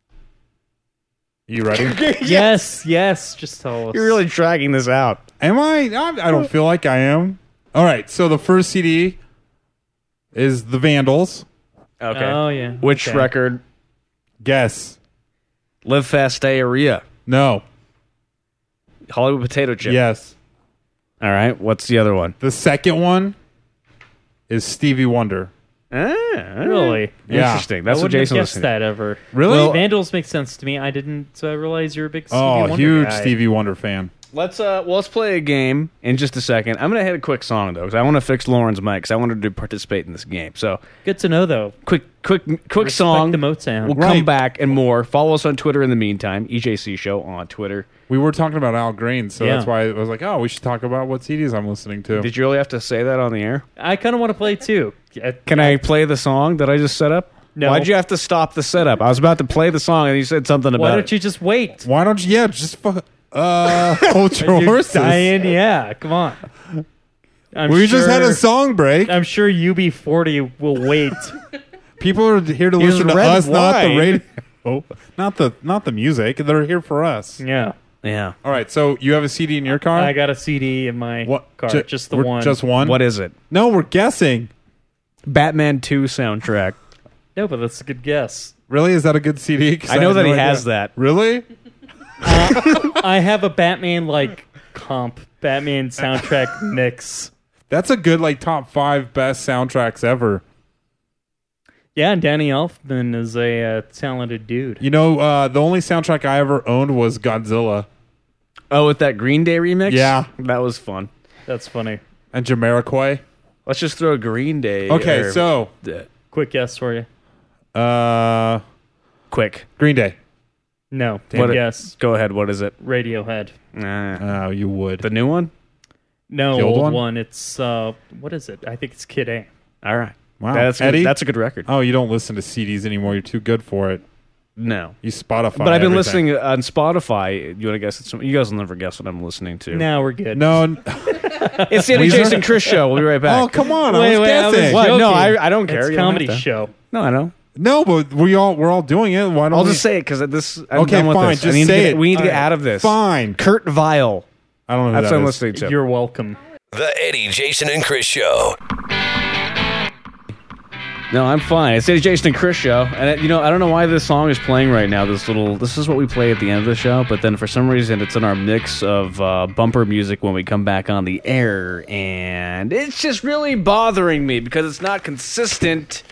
You ready? Yes, yes. Just tell us. You're really dragging this out. Am I? I I don't feel like I am. All right. So the first C D is the Vandals. Okay. Oh yeah. Which Okay. record? Guess. Live Fast Diarrhea. No. Hollywood Potato Chip. Yes. All right. What's the other one? The second one is Stevie Wonder. Ah, Really? Yeah. Interesting. That's I what wouldn't have Jason guessed listened that ever. Really? Well, Vandals make sense to me. I didn't uh, realize you're a big Stevie Oh, Wonder huge guy. Stevie Wonder fan. Let's uh, well, let's play a game in just a second. I'm gonna hit a quick song though, because I want to fix Lauren's mic, because I wanted to participate in this game. So, Good to know, though. quick, quick, quick Respect song. the Motown. We'll Right. come back and more. Follow us on Twitter in the meantime. E J C Show on Twitter. We were talking about Al Green, so Yeah. that's why I was like, oh, we should talk about what C Ds I'm listening to. Did you really have to say that on the air? I kind of want to play too. Uh, Can I play the song that I just set up? No. Why'd you have to stop the setup? I was about to play the song and you said something about Why it. don't you just wait? Why don't you? Yeah, just fu- uh, hold your You're horses. dying. Yeah, come on. I'm we sure, just had a song break. I'm sure U B forty will wait. People are here to Here's listen to red us, not the wine. radio. Oh, not the not the music. They're here for us. Yeah. Yeah. All right. So you have a C D in your car? I got a C D in my What? car. Ju- just the we're- one. Just one. What is it? No, we're guessing. Batman two soundtrack. No, but that's a good guess. Really? Is that a good C D? 'Cause I know had that no he idea. has that. Really? I have a Batman like comp, Batman soundtrack mix. That's a good like top five best soundtracks ever. Yeah, and Danny Elfman is a uh, talented dude. You know, uh, the only soundtrack I ever owned was Godzilla Oh, with that Green Day remix? Yeah. That was fun. That's funny. and Jamiroquai. Let's just throw Green Day. Okay, or- so uh, Quick guess for you. uh, quick. Green Day. No. What it- Yes. Go ahead. What is it? Radiohead. Nah. Oh, you would. The new one? No, The old old one? one? It's uh, what is it? I think it's Kid A. All right. Wow, That's Eddie. good. That's a good record. Oh, you don't listen to C Ds anymore. You're too good for it. No. You Spotify. But I've been everything. listening on Spotify. You want to guess? It's, you guys will never guess what I'm listening to. Now we're good. No. n- It's the Eddie Weezer? Jason Chris show. We'll be right back. Oh, come on. Wait, I was wait, I was guessing. What? No, joking. I, I don't care. It's You a don't comedy have to. show. No, I know. No, but we all we're all doing it. Why don't I'll we? just say it because this. I'm Okay, done with fine, this. I just need to say get- it. We need to get All right. out of this. Fine. Kurt Vile. I don't know who That's that what I'm is. listening to. You're welcome. The Eddie, Jason, and Chris Show. No, I'm fine. It's the Eddie Jason and Chris show, and it, you know I don't know why this song is playing right now. This little, this is what we play at the end of the show, but then for some reason it's in our mix of uh, bumper music when we come back on the air, and it's just really bothering me because it's not consistent.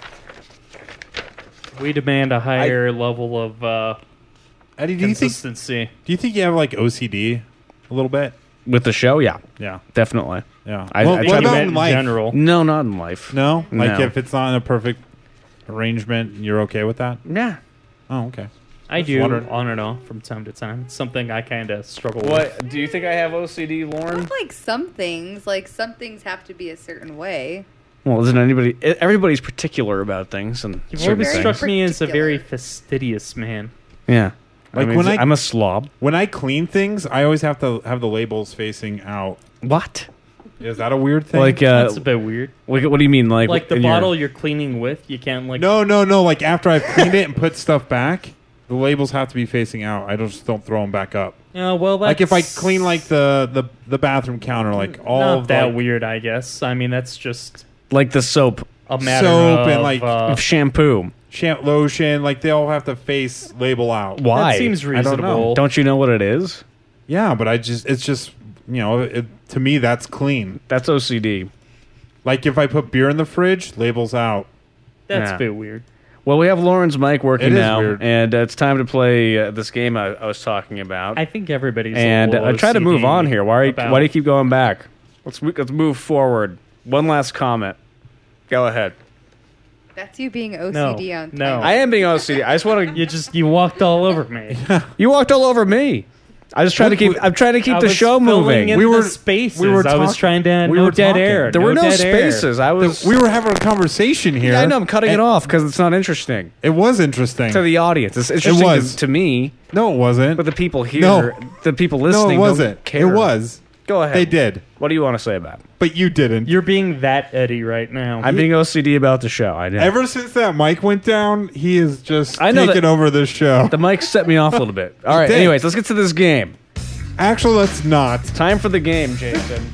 We demand a higher level of uh, Eddie, do you think? consistency. Do you think you have like O C D a little bit? With the show, yeah, Yeah. definitely. Yeah. I- well, I what try to about meant in in life? general. No, not in life. No, like No. if it's not in a perfect arrangement, you're okay with that? Yeah. Oh, okay. I Just do wondering. on and off from time to time. It's something I kind of struggle with. What do you think I have O C D, Lauren? Like some things, like some things have to be a certain way. Well, isn't anybody? Everybody's particular about things, and You've certain always very things. struck me as a very particular. fastidious man. Yeah. Like I mean, when I- I'm a slob. When I clean things, I always have to have the labels facing out. What? Is that a weird thing? Like, uh, That's a bit weird. what, what do you mean? Like, Like the in your- bottle you're cleaning with, you can't like. no, no, no. Like after I've cleaned it and put stuff back, the labels have to be facing out. I just don't throw them back up. Oh, well, that's Like if I clean like the the, the bathroom counter, like all not of that like, weird, I guess. I mean, that's just like the soap, a matter Soap of and, like, uh, of shampoo. sham- lotion, like they all have to face label out. Why? that seems I don't know. reasonable. Don't you know what it is? Yeah, but I just it's just you know it, to me that's clean. That's O C D. Like if I put beer in the fridge, labels out. That's Yeah. a bit weird. Well, we have Lauren's mic working It is now, weird. and uh, it's time to play uh, this game I, I was talking about. I think everybody's. and a uh, little try to move O C D on here. Why are you, about- why do you keep going back? Let's mo- let's move forward. One last comment. Go ahead. That's you being O C D No, on no. time. I am being O C D. I just want to. You just you walked all over me. You walked all over me. I just trying to keep. I'm trying to keep I the was show filling moving. in We the were- spaces. we were I was talk- trying to we no were dead talking. air. There were no dead air. spaces. I was. We were having a conversation here. Yeah, I know. I'm cutting it and off because it's not interesting It was interesting. to the audience. It's interesting was. To, to me, no, it wasn't. but the people here, No. the people no, listening, it wasn't. Don't care. It was. Go ahead. They did, What do you want to say about it? but you didn't. You're being that Eddie right now. I'm being O C D about the show. I know. Ever since that mic went down, he is just I know taken that- over this show. The mic set me off a little bit. All right. did. Anyways, let's get to this game. Actually, let's not. Time for the game, Jason.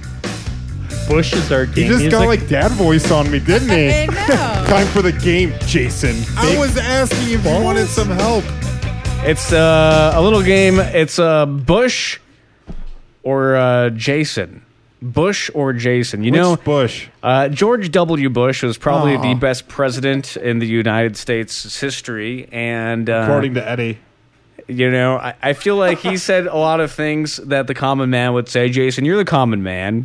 Bush is our He game just music. got like dad voice on me, didn't he? I know. Time for the game, Jason. I was asking if you wanted some help. It's uh, a little game. It's uh, Bush or uh, Jason. Bush or Jason. You Which know, Bush? uh, George W. Bush was probably Aw. the best president in the United States history, and uh, According to Eddie. you know, I, I feel like he said a lot of things that the common man would say. Jason, you're the common man,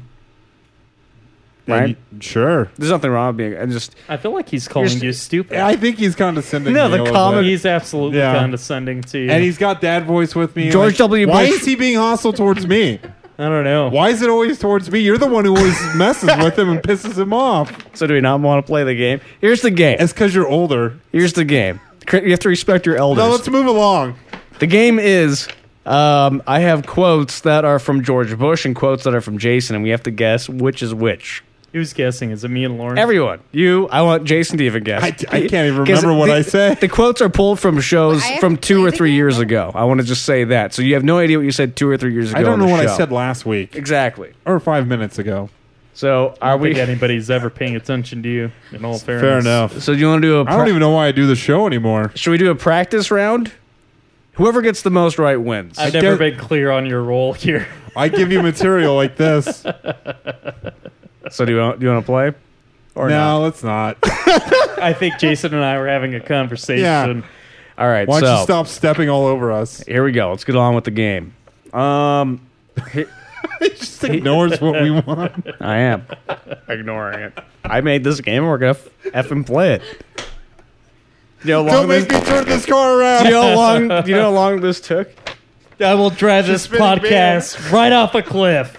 right? And y- sure. There's nothing wrong with being. I just I feel like he's calling You're you st- stupid. I think he's condescending. No, me the a little common- bit. He's absolutely Yeah. condescending to you. And he's got dad voice with me. George like, W. Why Bush- is he being hostile towards me? I don't know. Why is it always towards me? You're the one who always messes with him and pisses him off. so do we not want to play the game? Here's the game. It's because you're older. Here's the game. You have to respect your elders. No, let's move along. The game is Um, I have quotes that are from George Bush and quotes that are from Jason, and we have to guess which is which. Who's guessing? Is it me and Lauren? Everyone. You, I want Jason to even guess. I, I can't even 'Cause remember what the, I say. The quotes are pulled from shows I have from to two play or the three game? years ago. I want to just say that. So you have no idea what you said two or three years ago. I don't on know the what I show. said last week Exactly. or five minutes ago. So I are don't we? think anybody's ever paying attention to you, in all fairness. Fair enough. So do you want to do a? I don't pra- even know why I do the show anymore. Should we do a practice round? Whoever gets the most right wins. I've I never get- been clear on your role here. I give you material like this. So do you want, do you want to play? Or no, not? let's not. I think Jason and I were having a conversation. Yeah. All right. Why so don't you stop stepping all over us? here we go. Let's get on with the game. Um, He just ignores what we want. I am ignoring it. I made this game. And we're gonna f- effing play it. You know how long Don't make this, me turn this car around. do you know how long? Do you know how long this took? I will drive this spinning podcast right off a cliff.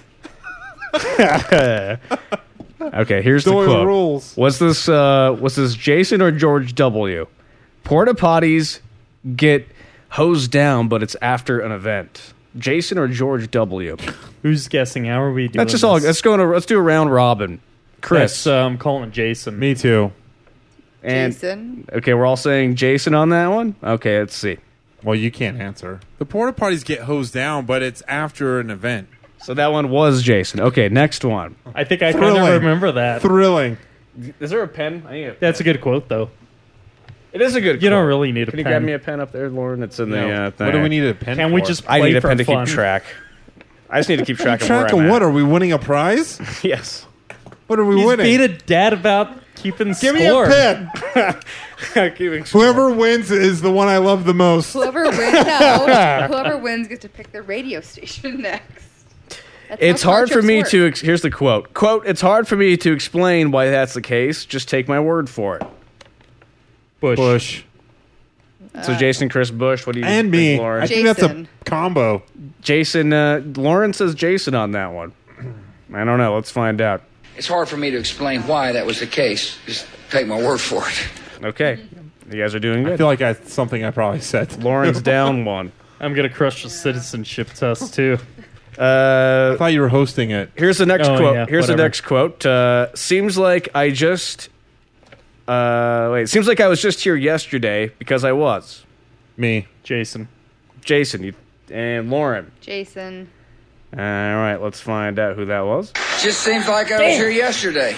Okay, here's Doyle the quote. rules. Was this uh, was this Jason or George W? Porta potties get hosed down, but it's after an event. Jason or George W? Who's guessing? How are we doing? That's just all. this? Let's go. In a, let's do a round robin. Chris That's, uh, I'm calling it Jason. Me too. and Jason. okay, we're all saying Jason on that one. Okay, let's see. Well, you can't answer. The porta potties get hosed down, but it's after an event. So that one was Jason. Okay, next one. I think I kind of Thrilling. remember that. Thrilling. Is there a pen? I need a That's a good quote, though. It is a good. You quote. don't really need a Can you pen. grab me a pen up there, Lauren? It's in the No. uh, thing. What do we need a pen Can for? we just play I need a for pen to fun? keep track. I just need to keep track of Track where of I'm what? at. Are we winning a prize? Yes. What are we He's winning? being a dad about keeping Give score. me a pen. Keeping score. Whoever wins is the one I love the most. Whoever wins, no, whoever wins gets to pick their radio station next. That's It's how car hard for trips me work. to. Ex- here's the quote. Quote. It's hard for me to explain why that's the case. Just take my word for it. Bush. Bush. So Jason, Chris, Bush. What do you And think, me. Lauren? I think that's a Jason. combo. Jason. Uh, Lauren says Jason on that one. I don't know. Let's find out. It's hard for me to explain why that was the case. Just take my word for it. Okay. You guys are doing I good. feel like I something I probably said. Lauren's down one. I'm going to crush the citizenship test, too. Uh, I thought you were hosting it. Here's the next Oh, quote. yeah, Here's whatever. the next quote. Uh, seems like I just. Uh, wait. Seems like I was just here yesterday because I was. Me. Jason. Jason you, and Lauren. Jason. All right. Let's find out who that was. Just seems like I was here yesterday.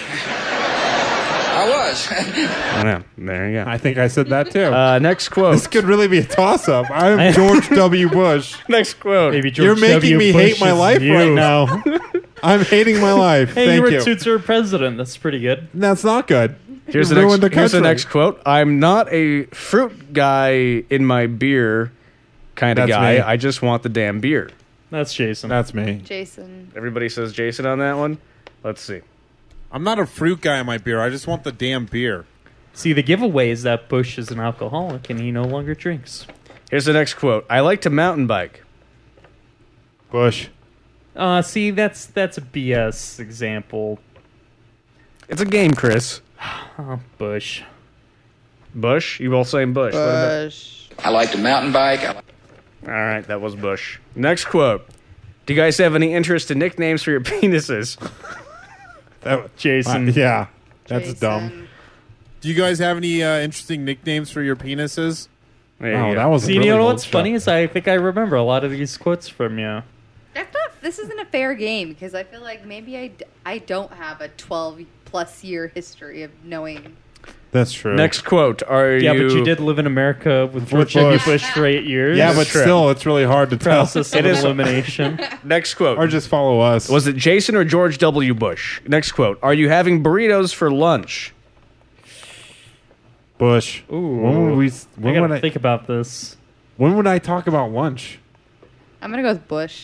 I was. Oh, yeah. There you go. I think I said that too. Uh, next quote. this could really be a toss-up. I'm George W. Bush. Next quote. Maybe George You're making W. me Bush hate my is life you. right now. I'm hating my life. Hey, Thank you were you. Toots president. That's pretty good. That's not good. Here's You the next. ruined the here's the country. next quote. I'm not a fruit guy in my beer kind of That's guy. me. I just want the damn beer. That's Jason. That's me. Jason. Everybody says Jason on that one. Let's see. I'm not a fruit guy in my beer. I just want the damn beer. See, the giveaway is that Bush is an alcoholic and he no longer drinks. Here's the next quote. I like to mountain bike. Bush. Uh, see, that's that's a B S example. It's a game, Chris. Oh, Bush. Bush? You all saying Bush. What about- Bush. I like to mountain bike. I like- All right, that was Bush. Next quote. Do you guys have any interest in nicknames for your penises? That, Jason. uh, yeah. That's Jason. dumb. Do you guys have any uh, interesting nicknames for your penises? There you Oh, go. that was See, really you know old what's stuff. funny is I think I remember a lot of these quotes from you. That's not, this isn't a fair game because I feel like maybe I, d- I don't have a twelve plus year history of knowing. That's true. Next quote. Are Yeah, you... but you did live in America with With George W. Bush. Bush for eight years. Yeah, but true. still, it's really hard to tell. Process of It is- elimination. Next quote. Or just follow us. Was it Jason or George W. Bush? Next quote. Are you having burritos for lunch? Bush. Ooh. When would we? I When gotta would I? think about this. When would I talk about lunch? I'm gonna go with Bush.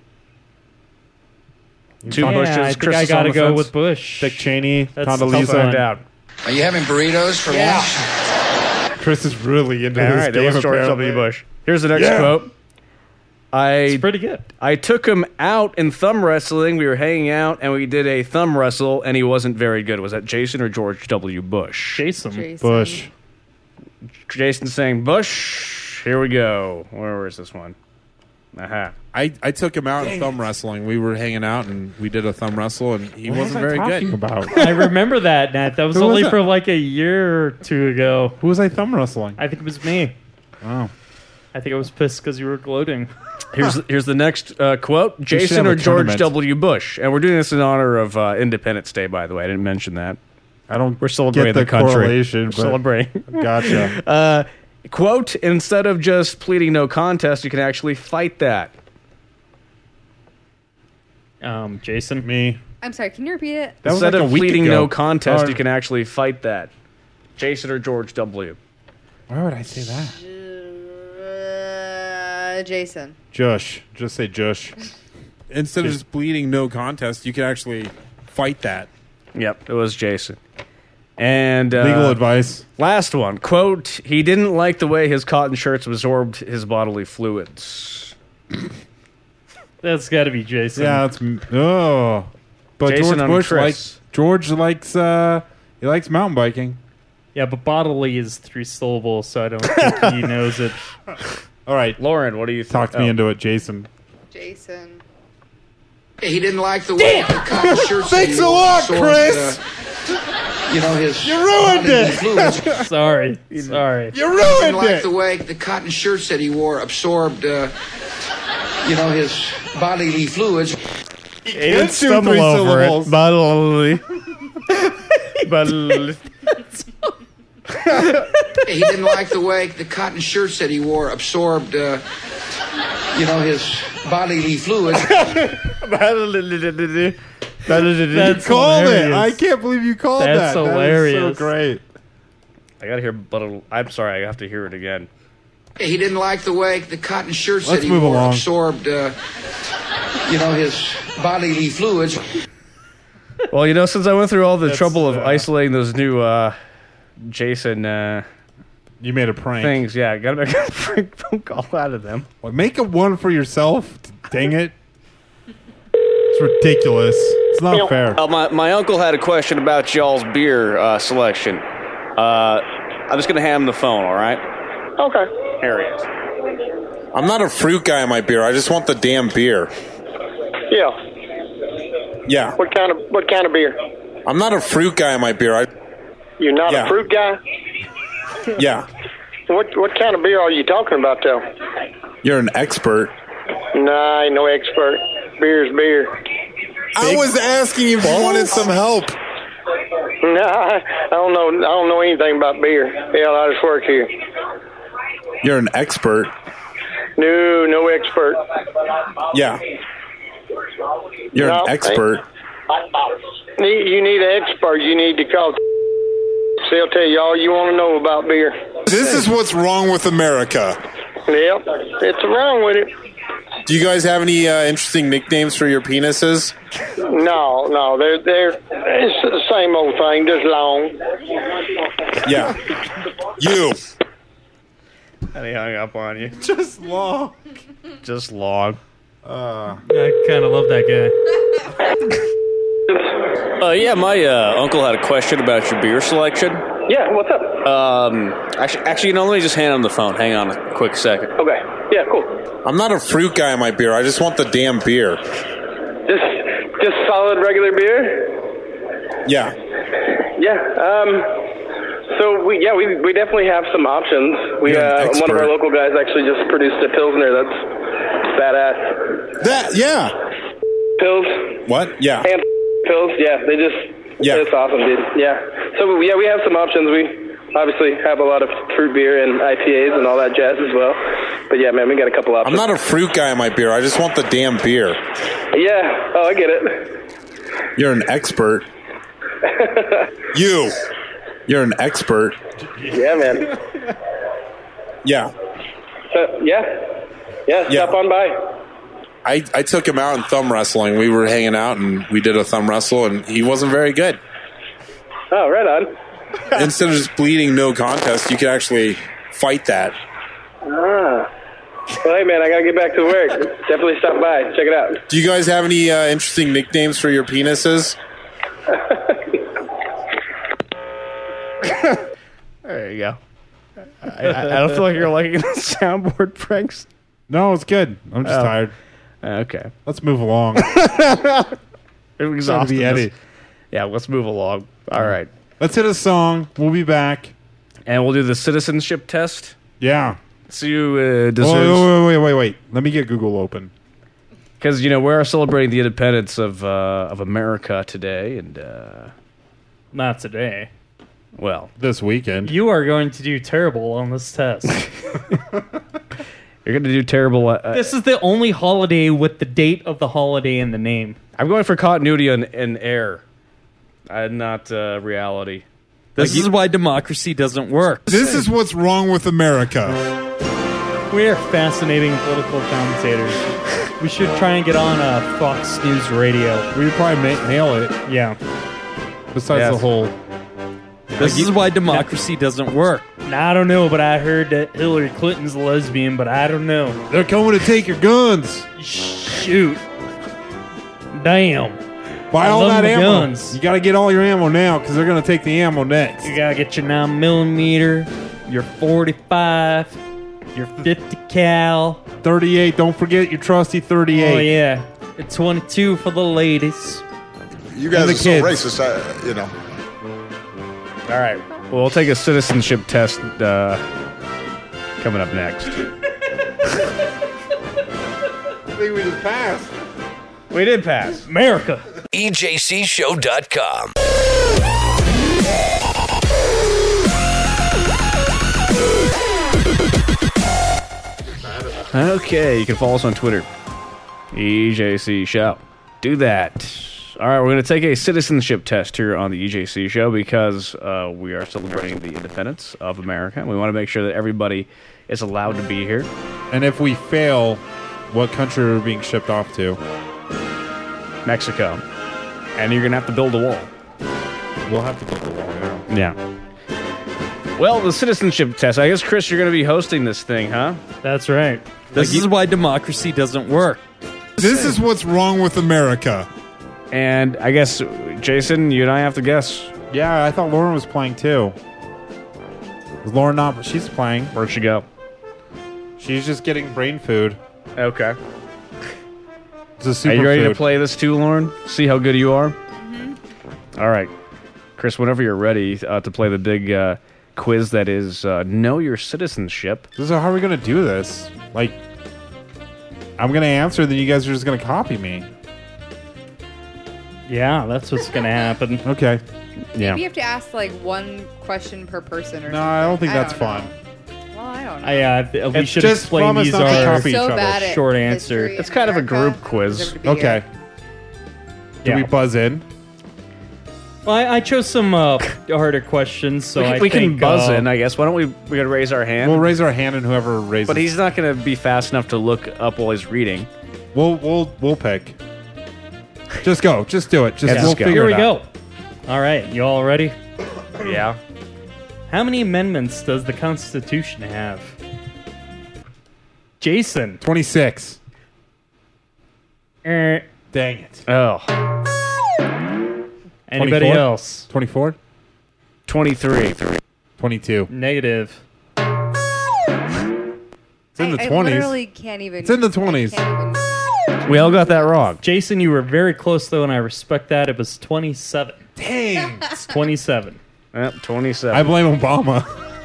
Two yeah, Bushes. I think Chris I is on gotta the go fence. with Bush. Dick Cheney, That's tough Find Condoleezza. out. Are you having burritos for Yeah. lunch? Chris is really into All this right, that game. was George apparently. W. Bush. Here's the next Yeah. quote. I It's pretty good. I took him out in thumb wrestling. We were hanging out and we did a thumb wrestle, and he wasn't very good. Was that Jason or George W. Bush? Jason. Jason. Bush. Jason saying Bush. Here we go. Where was this one? Uh-huh. I, I took him out in thumb wrestling. We were hanging out and we did a thumb wrestle, and he What wasn't was I very talking good. about? I remember that, Nat. That was Who was only that? for like a year or two ago. Who was I thumb wrestling? I think it was me. Oh. I think I was pissed because you were gloating. Here's here's the next uh, quote: should Jason have a or George tournament. W. Bush, and we're doing this in honor of uh, Independence Day. By the way, I didn't mention that. I don't We're celebrating get the the country. correlation, We're but- celebrating. Gotcha. uh, quote: Instead of just pleading no contest, you can actually fight that. Um, Jason, me. I'm sorry. Can you repeat it? That was Instead like a of week pleading ago. no contest, Or- you can actually fight that. Jason or George W. Why would I say that? Uh, Jason. Jush. Just say Jush. Instead of just bleeding no contest, you can actually fight that. Yep, it was Jason. And uh, Legal advice. Last one. Quote: He didn't like the way his cotton shirts absorbed his bodily fluids. that's got to be Jason. Yeah, that's oh. But Jason George on Bush Chris. likes George likes uh he likes mountain biking. Yeah, but bodily is three syllables, so I don't think he knows it. All right, Lauren, what do you think? talk me Oh. into it, Jason. Jason. He didn't like the way the cotton shirts. Thanks that he a wore lot, absorbed, Chris. Uh, you know his. You ruined bodily it. fluids. Sorry, sorry. You He didn't ruined like it. the way the cotton shirts that he wore absorbed. Uh, you know his bodily fluids. He didn't do stumble three over syllables. it. Bodily. Bodily. He didn't like the way the cotton shirts that he wore absorbed. Uh, you know his bodily fluids. That's Called it. hilarious. I can't believe you called That's that. That is hilarious. so great. I gotta hear, but I'm sorry, I have to hear it again. He didn't like the way the cotton shirts Let's that he move wore along. absorbed. Uh, you know his bodily fluids. Well, you know, since I went through all the That's, trouble of uh, isolating those new uh, Jason uh, You made a prank. things, yeah, gotta make a prank phone call out of them. Well, make a one for yourself. Dang it. It's ridiculous. It's not fair. Uh, my, my uncle had a question about y'all's beer uh, selection. Uh, I'm just gonna hand him the phone, all right? Okay. Here he is. I'm not a fruit guy in my beer. I just want the damn beer. Yeah. Yeah. What kind of what kind of beer? I'm not a fruit guy in my beer. I You're not Yeah. a fruit guy? yeah. What what kind of beer are you talking about though? You're an expert. Nah, I ain't no expert. Beer's beer. I was asking if you wanted some help. Nah, I don't know I don't know anything about beer. Hell, I just work here. You're an expert. No, no expert. Yeah. You're No, an expert. Need- You need an expert. You need to call. They'll tell you all you want to know about beer. This is what's wrong with America. Yep, it's wrong with it. Do you guys have any uh, interesting nicknames for your penises? No, no, they're they're it's the same old thing, just long. Yeah. You. And he hung up on you. Just long. Just long. Uh, I kind of love that guy. Uh, yeah, my uh, uncle had a question about your beer selection. Yeah, what's up? Um, actually, actually, you know, let me just hand him the phone. Hang on a quick second. Okay, yeah, cool. I'm not a fruit guy in my beer. I just want the damn beer. Just just solid regular beer. Yeah. Yeah. Um. So we yeah we we definitely have some options. We You're an uh, one of expert. our local guys actually just produced a pilsner that's badass. That, yeah. Pills. What? Yeah. And pills. Yeah, they just Yeah. it's awesome, dude. Yeah. So yeah, we have some options. We obviously have a lot of fruit beer and I P As and all that jazz as well. But yeah, man, we got a couple I'm options. not a fruit guy in my beer. I just want the damn beer. Yeah. Oh, I get it. You're an expert. You. You're an expert. Yeah, man. Yeah. So, yeah. Yeah. Yeah. Stop on by. I, I took him out in thumb wrestling. We were hanging out and we did a thumb wrestle and he wasn't very good. Oh, right on. Instead of just bleeding no contest, you can actually fight that. Ah. Well, hey, man, I got to get back to work. Definitely stop by. Check it out. Do you guys have any uh, interesting nicknames for your penises? There you go. I, I, I don't feel like you're liking the soundboard pranks. No, it's good. I'm just Oh. tired. Okay. Let's move along. We're exhausted. Be Eddie. Yeah, let's move along. All right. Let's hit a song. We'll be back. And we'll do the citizenship test. Yeah. See who uh, Oh, deserves... wait, wait, wait, wait, wait. Let me get Google open. Because, you know, we're celebrating the independence of uh, of America today. And, uh, Not today. well... This weekend. You are going to do terrible on this test. You're going to do terrible... Uh, This is the only holiday with the date of the holiday in the name. I'm going for continuity in, in air. Uh, not uh, reality. This is why democracy doesn't work. This is what's wrong with America. We are fascinating political commentators. We should try and get on uh, Fox News Radio. We would probably ma- nail it. Yeah. Besides Yes. the whole... This is why democracy doesn't work. Now, I don't know, but I heard that Hillary Clinton's a lesbian, but I don't know. They're coming to take your guns. Shoot. Damn. Buy I all love that my ammo. guns. You got to get all your ammo now because they're going to take the ammo next. You gotta get your nine millimeter, your forty-five, your fifty cal. thirty-eight. Don't forget your trusty thirty-eight. Oh, yeah. A twenty-two for the ladies. You guys And are the so kids. racist, I, you know. All right. Well, we'll take a citizenship test uh, coming up next. I think we just passed. We did pass. America. E J C show dot com. Okay, you can follow us on Twitter. E J C Show. Do that. All right, we're going to take a citizenship test here on the E J C Show because uh, we are celebrating the independence of America. We want to make sure that everybody is allowed to be here. And if we fail, what country are we being shipped off to? Mexico. And you're going to have to build a wall. We'll have to build a wall, yeah. Yeah. Well, the citizenship test. I guess, Chris, you're going to be hosting this thing, huh? That's right. This Like is you- why democracy doesn't work. This is what's wrong with America. And I guess, Jason, you and I have to guess. Yeah, I thought Lauren was playing too. Is Lauren not? She's playing. Where'd she go? She's just getting brain food. Okay. It's a super Are you ready food. to play this too, Lauren? See how good you are? Mm-hmm. All right. Chris, whenever you're ready uh, to play the big uh, quiz that is uh, Know Your Citizenship. So how are we going to do this? Like, I'm going to answer, then you guys are just going to copy me. Yeah, that's what's going to happen. Okay. Yeah. Maybe you have to ask like one question per person or No, something. I don't think that's know. fun. Well, I don't know. I, uh, th- we It's should just explain promise these not to are copy each so other. bad at short answer. history It's in kind of a America. group quiz. Deserve to be Okay. here. Do Yeah. we buzz in? Well, I, I chose some uh, harder questions, so we can, I we think can buzz uh, in, I guess. Why don't we we gotta raise our hand? We'll raise our hand and whoever raises. but he's not going to be fast enough to look up while he's reading. We'll we'll we'll pick. Just go. Just do it. Just Yeah, we'll just go. figure Here we it out. go. All right, you all ready? Yeah. How many amendments does the Constitution have? Jason. twenty-six. Er, Dang it. Oh. anybody twenty-four? else? twenty-four? twenty-three. twenty-two. Negative. It's in the I, I twenties. literally can't even. It's in the I twenties. can't even- We all got that wrong. Jason, you were very close though, and I respect that. It was twenty-seven. Dang. It's twenty-seven. Yep, twenty-seven. I blame Obama.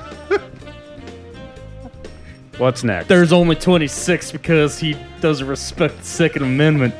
What's next? There's only twenty-six because he doesn't respect the Second Amendment.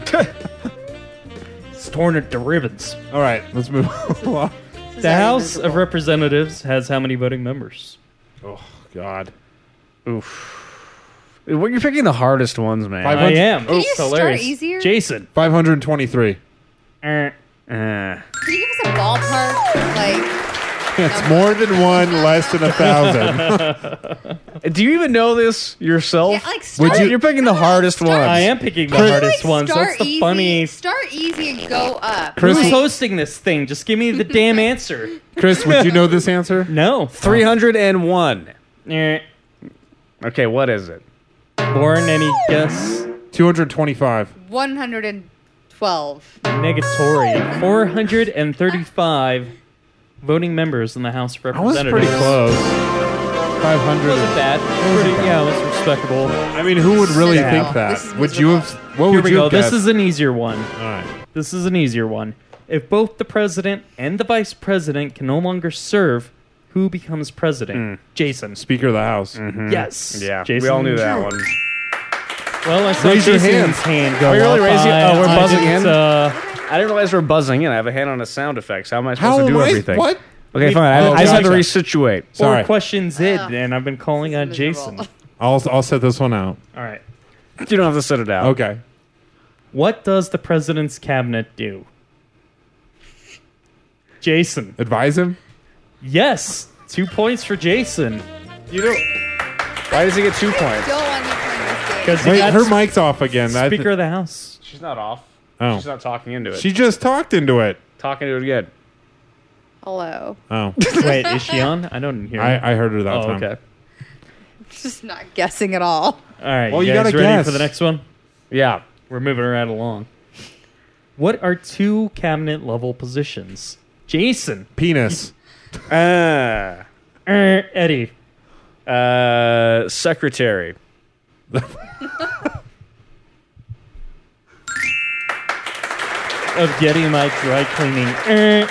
It's torn it to ribbons. All right, let's move along. This is The not House invisible. of Representatives has how many voting members? Oh, God. Oof. Well, you're picking the hardest ones, man. Five I hundred- am. Can you start hilarious. easier? Jason. five hundred twenty-three. Er, Uh, Can you give us a ballpark? Like, It's more than one, less than a thousand. do you even know this yourself? yeah, like start. Would you- You're picking the hardest start- ones. I am picking the Chris- hardest like, ones. start That's the easy, funny. Start easy and go up. Chris- Who's Like, hosting this thing? Just give me the damn answer. Chris, would you know this answer? No. three hundred one. Eh. Okay, what is it? Lauren, any guess? two hundred twenty-five. one hundred twelve. Negatory. four hundred thirty-five voting members in the House of I was Representatives. pretty close. five hundred. Wasn't bad. Pretty, yeah, it was respectable. I mean, who would really Yeah. think that? This is Would you have? What Here would we you go. have This guessed? is an easier one. All right. This is an easier one. If both the president and the vice president can no longer serve, who becomes president? Jason. Speaker of the House. Yes. Yeah, Jason. we all knew that one. Well, I saw Raise your Jason's hands. hand go Are you really up. raising? I- Oh, we're I buzzing didn't, in. Uh, I didn't realize we're buzzing in. I have a hand on a sound effects. How am I supposed How to do am I- everything? what? Okay, Wait, fine. I, oh, I just had to gotcha. resituate. Four Sorry. questions in, and I've been calling on Jason. I'll I'll set this one out. All right. You don't have to sit it out. Okay. What does the president's cabinet do? Jason. Advise him. Yes. Two points for Jason. You don't. Why does he get two points? Don't want you playing this game. Because Wait, her mic's off again. That- Speaker of the House. She's not off. Oh. She's not talking into it. She just talked into it. talking to it again. Hello. Oh. Wait, is she on? I don't hear. I, I heard her that oh, time. okay. Just not guessing at all. All right. Well, you, you guys gotta ready guess. for the next one? Yeah. We're moving right along. What are two cabinet level positions? Jason. Penis. Uh, Er, Eddie. uh, secretary. Of getting my dry cleaning. Er.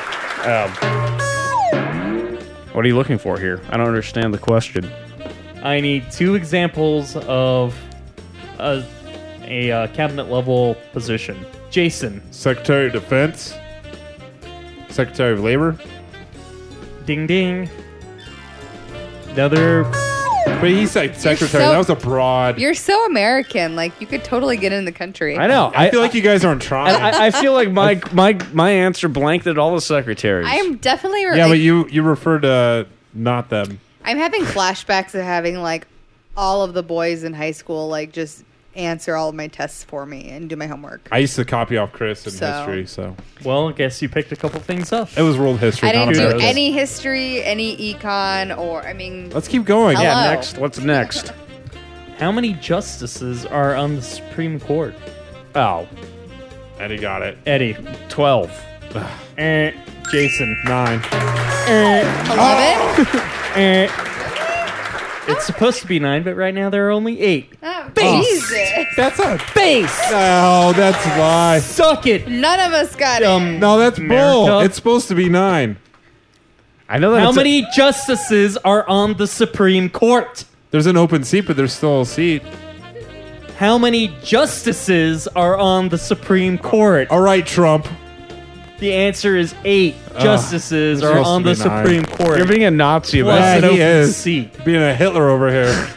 Um, what are you looking for here? I don't understand the question. I need two examples of a, a uh, cabinet level position. Jason. Secretary of Defense. Secretary of Labor. Ding ding. Another. But he said secretary. so- that was a broad. You're so American. Like, you could totally get in the country. I know. I, feel like you guys aren't trying. I, I feel like my my my answer blanketed all the secretaries. I am definitely. yeah, like, but you you refer to not them. I'm having flashbacks of having, like, all of the boys in high school, like, just answer all of my tests for me and do my homework. I used to copy off Chris in So- history, so Well, I guess you picked a couple things up. it was world history. I didn't not do American. any history, any econ, or, I mean... Let's keep going. Hello. yeah, next. What's next? How many justices are on the Supreme Court? Oh, Eddie got it. Eddie. twelve. Er, Jason. Nine. eleven? Er. It's supposed to be nine, but right now there are only eight. Oh, Jesus. That's a Base! no. That's a lie. Suck it! None of us got it. Um, No, that's bull. America. It's supposed to be nine. I know that. How it's a- many justices are on the Supreme Court? There's an open seat, but there's still a seat. How many justices are on the Supreme Court? All right, Trump. The answer is eight justices it's are supposed on to the be nine. Supreme Court. You're being a Nazi Plus about Yeah, an it. he open is. seat. Being a Hitler over here.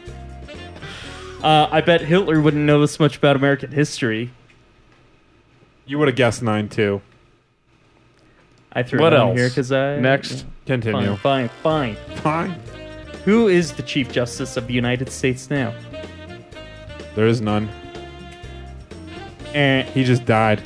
Uh, I bet Hitler wouldn't know this much about American history. You would have guessed nine too. I threw What it on else? here because I Next. Continue. Fine, fine, fine. Fine. Who is the Chief Justice of the United States now? There is none. Eh, He just died.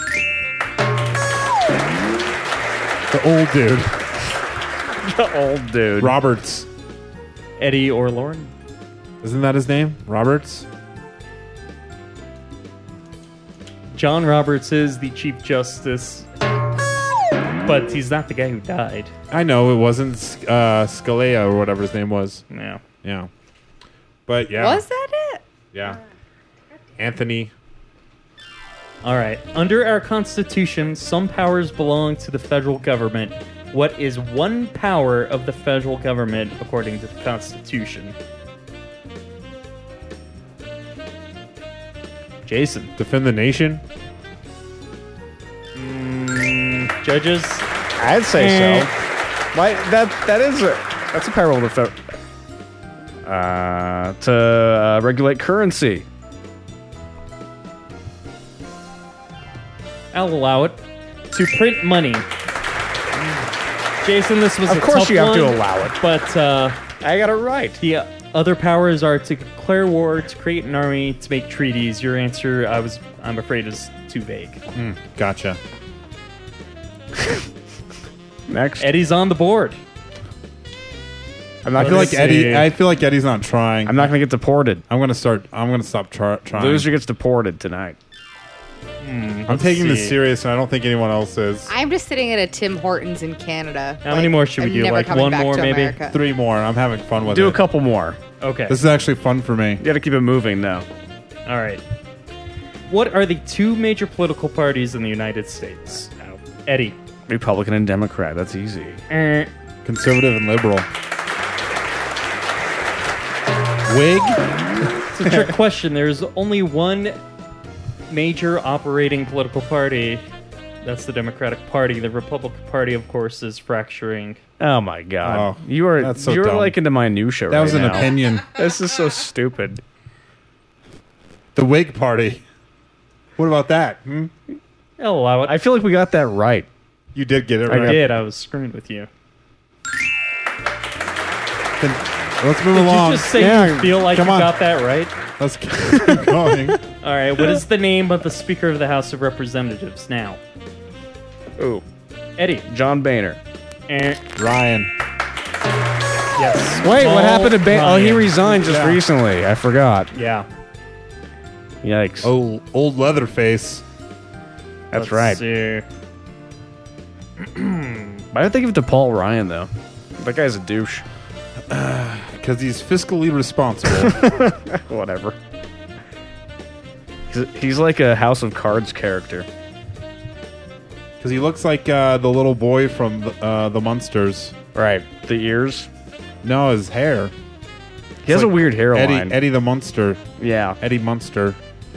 The old dude. The old dude. Roberts. Eddie or Lauren? Isn't that his name? Roberts? John Roberts is the Chief Justice, but he's not the guy who died. I know it wasn't uh, Scalia or whatever his name was. No. Yeah. But yeah. Was that it? Yeah. Anthony. All right. Under our Constitution, some powers belong to the federal government. What is one power of the federal government according to the Constitution? Jason. Defend the nation? Mm, judges? I'd say Eh. so. Why? That that is a that's a parallel to fe- uh, to uh, regulate currency. I'll allow it. To print money. Jason, this was Of a course tough you have to one, allow it. But uh, I got it right. the uh, other powers are to declare war, to create an army, to make treaties. Your answer, I was, I'm afraid, is too vague. Mm, gotcha. Next. Eddie's on the board. I'm I not feel gonna like Eddie. see- I feel like Eddie's not trying. I'm not gonna get deported. I'm gonna start. I'm gonna stop try, trying. Loser gets deported tonight. I'm taking this serious, and I don't think anyone else is. I'm just sitting at a Tim Hortons in Canada. How many more should we I'm do? never Like coming one back more, to maybe? America. Three more. I'm having fun with Do it. a couple more. Okay. This is actually fun for me. You got to keep it moving now. All right. What are the two major political parties in the United States? Now, Eddie. Republican and Democrat. That's easy. Eh. Conservative and liberal. Whig? It's a trick question. There's only one major operating political party. That's the Democratic Party. The Republican Party, of course, is fracturing. Oh my God! Oh, you are that's so you're dumb. like into minutia. That right was an now. opinion. This is so stupid. The Whig Party. What about that? Hmm? I'll allow it. I feel like we got that right. You did get it I right. did. I was screwing with you. Then let's move Did along. you just say Yeah, you feel like come you on. got that right? Let's keep going. All right. What is the name of the Speaker of the House of Representatives now? Ooh, Eddie. John Boehner. Eh. Ryan. Yes. Wait, what Paul happened to Boehner? Oh, he Ryan. resigned just Yeah. recently. I forgot. Yeah. Yikes. Oh, old Leatherface. That's Let's right. see. Why did they give it to Paul Ryan though? That guy's a douche. Because he's fiscally responsible. Whatever. He's, he's like a House of Cards character. Because he looks like uh, the little boy from the, uh, the Munsters. Right. The ears. No, his hair. He has like a weird hairline. Eddie, Eddie the Munster. Yeah. Eddie Munster.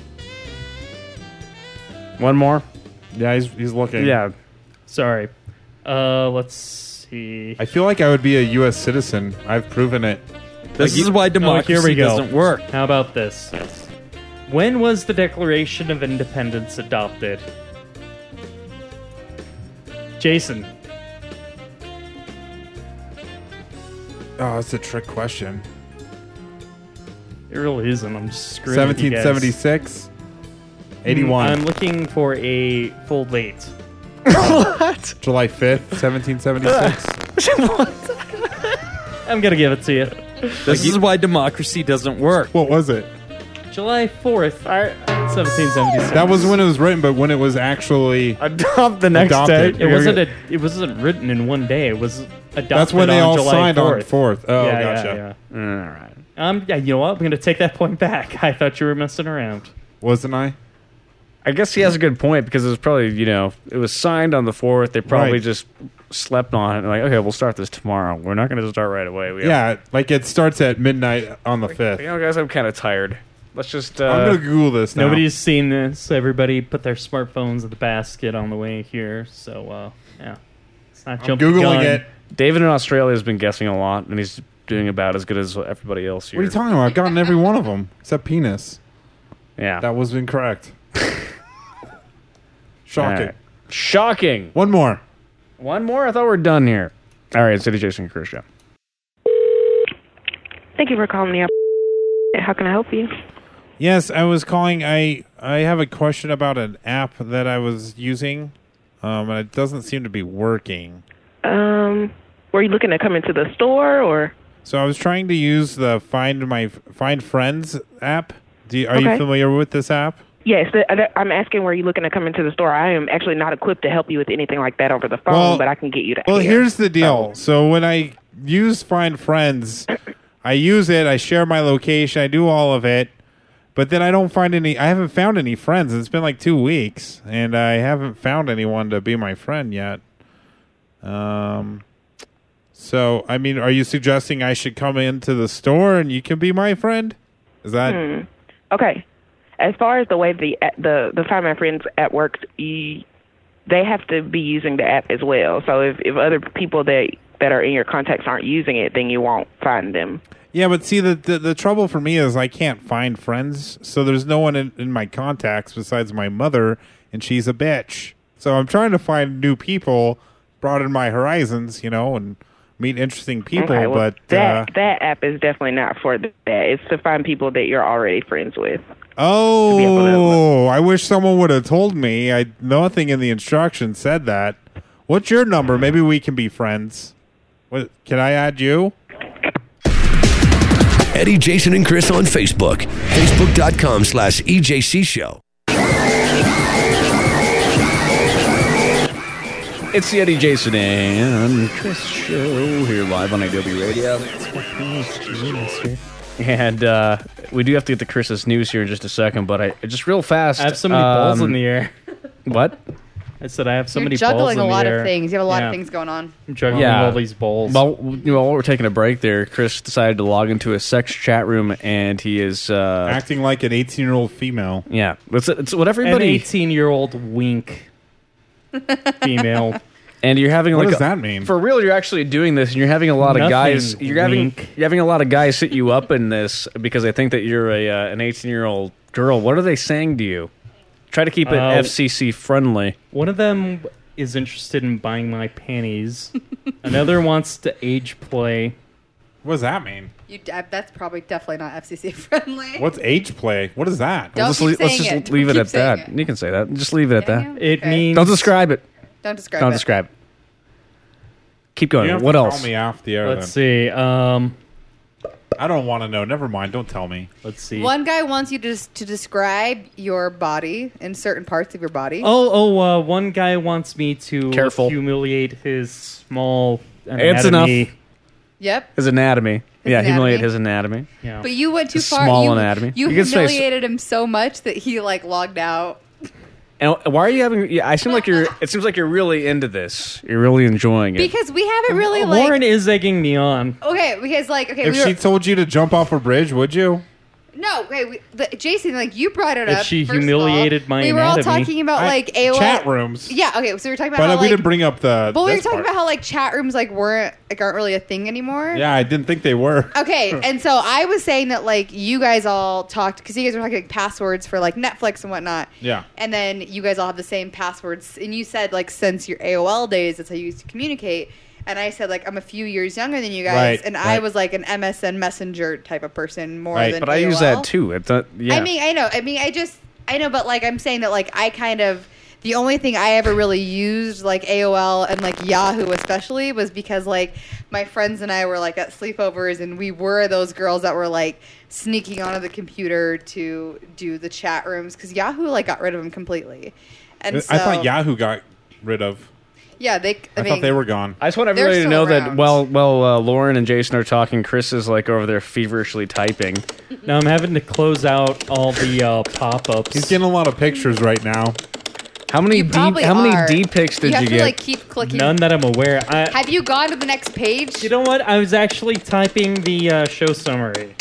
One more. Yeah, he's he's looking. Yeah. Sorry. Uh, let's see. I feel like I would be a U S citizen. I've proven it. This is why democracy oh, here we go. doesn't work. How about this? When was the Declaration of Independence adopted? Jason. Oh, that's a trick question. It really isn't. I'm just screwing with you seventeen guys. seventy-six? eighty-one. I'm looking for a full date. What? July fifth, seventeen seventy-six. I'm gonna give it to you. This is why democracy doesn't work. What was it? July fourth, seventeen seventy-six. That was when it was written, but when it was actually adopt the next adopted. day. It wasn't a, It wasn't written in one day. It was adopted. That's when they on all July signed fourth. on fourth. Oh, yeah, gotcha. Yeah, yeah. All right. Um, yeah, you know what? I'm gonna take that point back. I thought you were messing around. Wasn't I? I guess he has a good point because it was probably, you know, it was signed on the fourth. They probably Right. just slept on it. And like, okay, we'll start this tomorrow. We're not going to start right away. We have- Yeah, like it starts at midnight on the fifth. You know, guys, I'm kind of tired. Let's just. Uh, I'm gonna Google this now. Nobody's seen this. Everybody put their smartphones in the basket on the way here. So, uh, yeah, it's not I'm jumping Googling gun. it. David in Australia has been guessing a lot, and he's doing about as good as everybody else here. What are you talking about? I've gotten every one of them except penis. Yeah. That was incorrect. Shocking. All right. Shocking. One more. One more? I thought we were done here. All right, City Jason and Chris Show. Thank you for calling me up. How can I help you? Yes, I was calling. I I have a question about an app that I was using, um, and it doesn't seem to be working. Um, were you looking to come into the store or? So I was trying to use the Find My Find Friends app. Do you, are you Okay. familiar with this app? Yes, the, I'm asking were you looking to come into the store. I am actually not equipped to help you with anything like that over the phone, Well- but I can get you to. Well, here. here's the deal. So when I use Find Friends, I use it, I share my location, I do all of it, but then I don't find any, I haven't found any friends. It's been like two weeks, and I haven't found anyone to be my friend yet. Um, so, I mean, are you suggesting I should come into the store and you can be my friend? Is that... Hmm. Okay. As far as the way the the the Find My Friends app works, you, they have to be using the app as well. So if, if other people that that are in your contacts aren't using it, then you won't find them. Yeah, but see, the, the the trouble for me is I can't find friends, so there's no one in, in my contacts besides my mother, and she's a bitch. So I'm trying to find new people, broaden my horizons, you know, and meet interesting people, Okay, well, but... that uh, that app is definitely not for that. It's to find people that you're already friends with. oh, I wish someone would have told me. I Nothing in the instructions said that. What's your number? Maybe we can be friends. What, can I add you? Eddie, Jason, and Chris on Facebook. Facebook.com slash EJC Show. It's the Eddie Jason and Chris Show here live on A W Radio. And uh, we do have to get to Chris's news here in just a second, but I just real fast. I have so many balls um, in the air. What? I said I have so You're many balls juggling in a the lot air. of things. You have a lot Yeah. of things going on. I'm juggling Yeah. all these balls. Well, you know, while we're taking a break there, Chris decided to log into a sex chat room, and he is uh, acting like an eighteen-year-old female. Yeah, it's, it's what An everybody. eighteen-year-old wink female. And you're having What like does a- that mean? For real, you're actually doing this, and you're having a lot of Nothing, guys. You're having wink. you're having a lot of guys hit you up in this because they think that you're a uh, an eighteen year old girl. What are they saying to you? Try to keep it Uh, F C C friendly. One of them is interested in buying my panties. Another wants to age play. What does that mean? You, uh, that's probably definitely not F C C friendly. What's age play? What is that? Don't Let's, keep leave, let's saying just it. leave Don't it keep at saying that. You can say that. Just leave it at that. Can you? It Okay. means Don't describe it. Don't describe Don't it. describe it. Keep going. You have What to else? Call me off the air. Let's then. see. Um, I don't want to know. Never mind. Don't tell me. let's see. One guy wants you to to describe your body in certain parts of your body. Oh, oh! Uh, one guy wants me to Careful. humiliate his small It's anatomy. enough. Yep. His anatomy. His yeah, anatomy. humiliate his anatomy. Yeah. But you went too His far. small you, anatomy. You You can say s- humiliated him so much that he like logged out. And why are you having? Yeah, I seem like you're. It seems like you're really into this. You're really enjoying it. Because we haven't really like Lauren is egging me on. okay because like okay If we she were, told you to jump off a bridge, would you? no okay we, the, Jason like you brought it If up. she first of humiliated all. my we were all anatomy. talking about I- like A O L chat rooms. Yeah, okay, so we were talking about But how we like didn't bring up the. but we were this talking part. about how like chat rooms like weren't like aren't really a thing anymore. Yeah, I didn't think they were. Okay, and so I was saying that like you guys all talked because you guys were talking like passwords for like Netflix and whatnot. Yeah. And then you guys all have the same passwords, and you said like since your A O L days, that's how you used to communicate. And I said like I'm a few years younger than you guys, Right, and I right. was like an M S N Messenger type of person more Right. than. but I A O L. use that too. It's not, yeah. I mean, I know. I mean, I just, I know, but like, I'm saying that like I kind of, the only thing I ever really used like A O L and like Yahoo especially was because like my friends and I were like at sleepovers and we were those girls that were like sneaking onto the computer to do the chat rooms because Yahoo like got rid of them completely. And so, I thought Yahoo got rid of. Yeah, they. I, I, mean, thought they were gone. I just want They're everybody to still know that around. while while uh, Lauren and Jason are talking, Chris is like over there feverishly typing. Now I'm having to close out all the uh, pop-ups. He's getting a lot of pictures right now. How many You D, probably how many are. D pics did you have you to get? like keep clicking. None that I'm aware. I, Have you gone to the next page? you know what? I was actually typing the uh, show summary.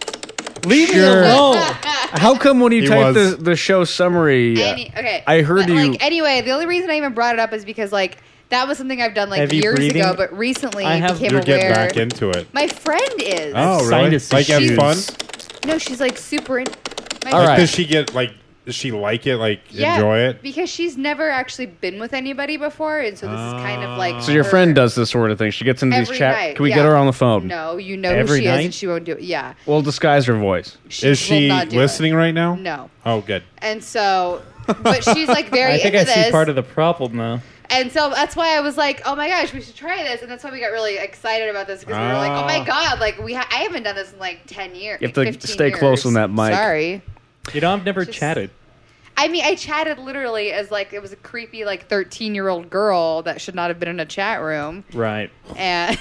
Leave Sure. me alone. How come when you He type was. the, the show summary? uh, Any, okay. I heard But, you. Like, anyway, the only reason I even brought it up is because like that was something I've done like Heavy years breathing? ago, but recently I have- became You're getting aware. back into it. My friend is. Oh, really? Sinus Like, have issues. fun? No, she's like super. In- my All Like, right. does she get like? Does she like it? Like, Yeah, enjoy it? because she's never actually been with anybody before, and so this is kind of like. so your her- friend does this sort of thing. She gets into these every chat. night, Can we yeah. get her on the phone? No, you know Every who she night? is, and she won't do it. Yeah. We'll disguise her voice. She Is will she not do listening right now? It. No. Oh, good. And so, but she's like very I think into I see this. part of the problem now. And so that's why I was like, oh my gosh, we should try this. And that's why we got really excited about this because we were like, oh my Ah. God, like we ha- I haven't done this in like ten years. You have to like fifteen stay close years. on that mic. Sorry. You know, I've never Just- chatted. I mean, I chatted literally as like it was a creepy like thirteen year old girl that should not have been in a chat room. Right. And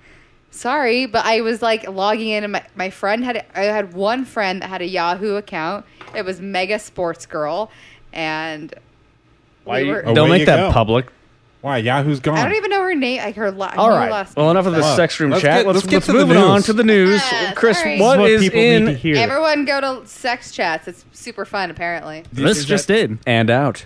sorry, but I was like logging in, and my, my friend had I had one friend that had a Yahoo account. It was Mega Sports Girl, and Why? we you- were, Oh, don't Away make you that go. public. Why? Yahoo's gone. I don't even know her name. Like her, la- I All know her right. last Well, name. enough of the Well, sex room let's chat. get- let's let's get let's to the move it on news. to the news. Yeah, Chris, sorry. what This is what is people in? need to hear. Everyone go to sex chats. It's super fun, apparently. This just did and out.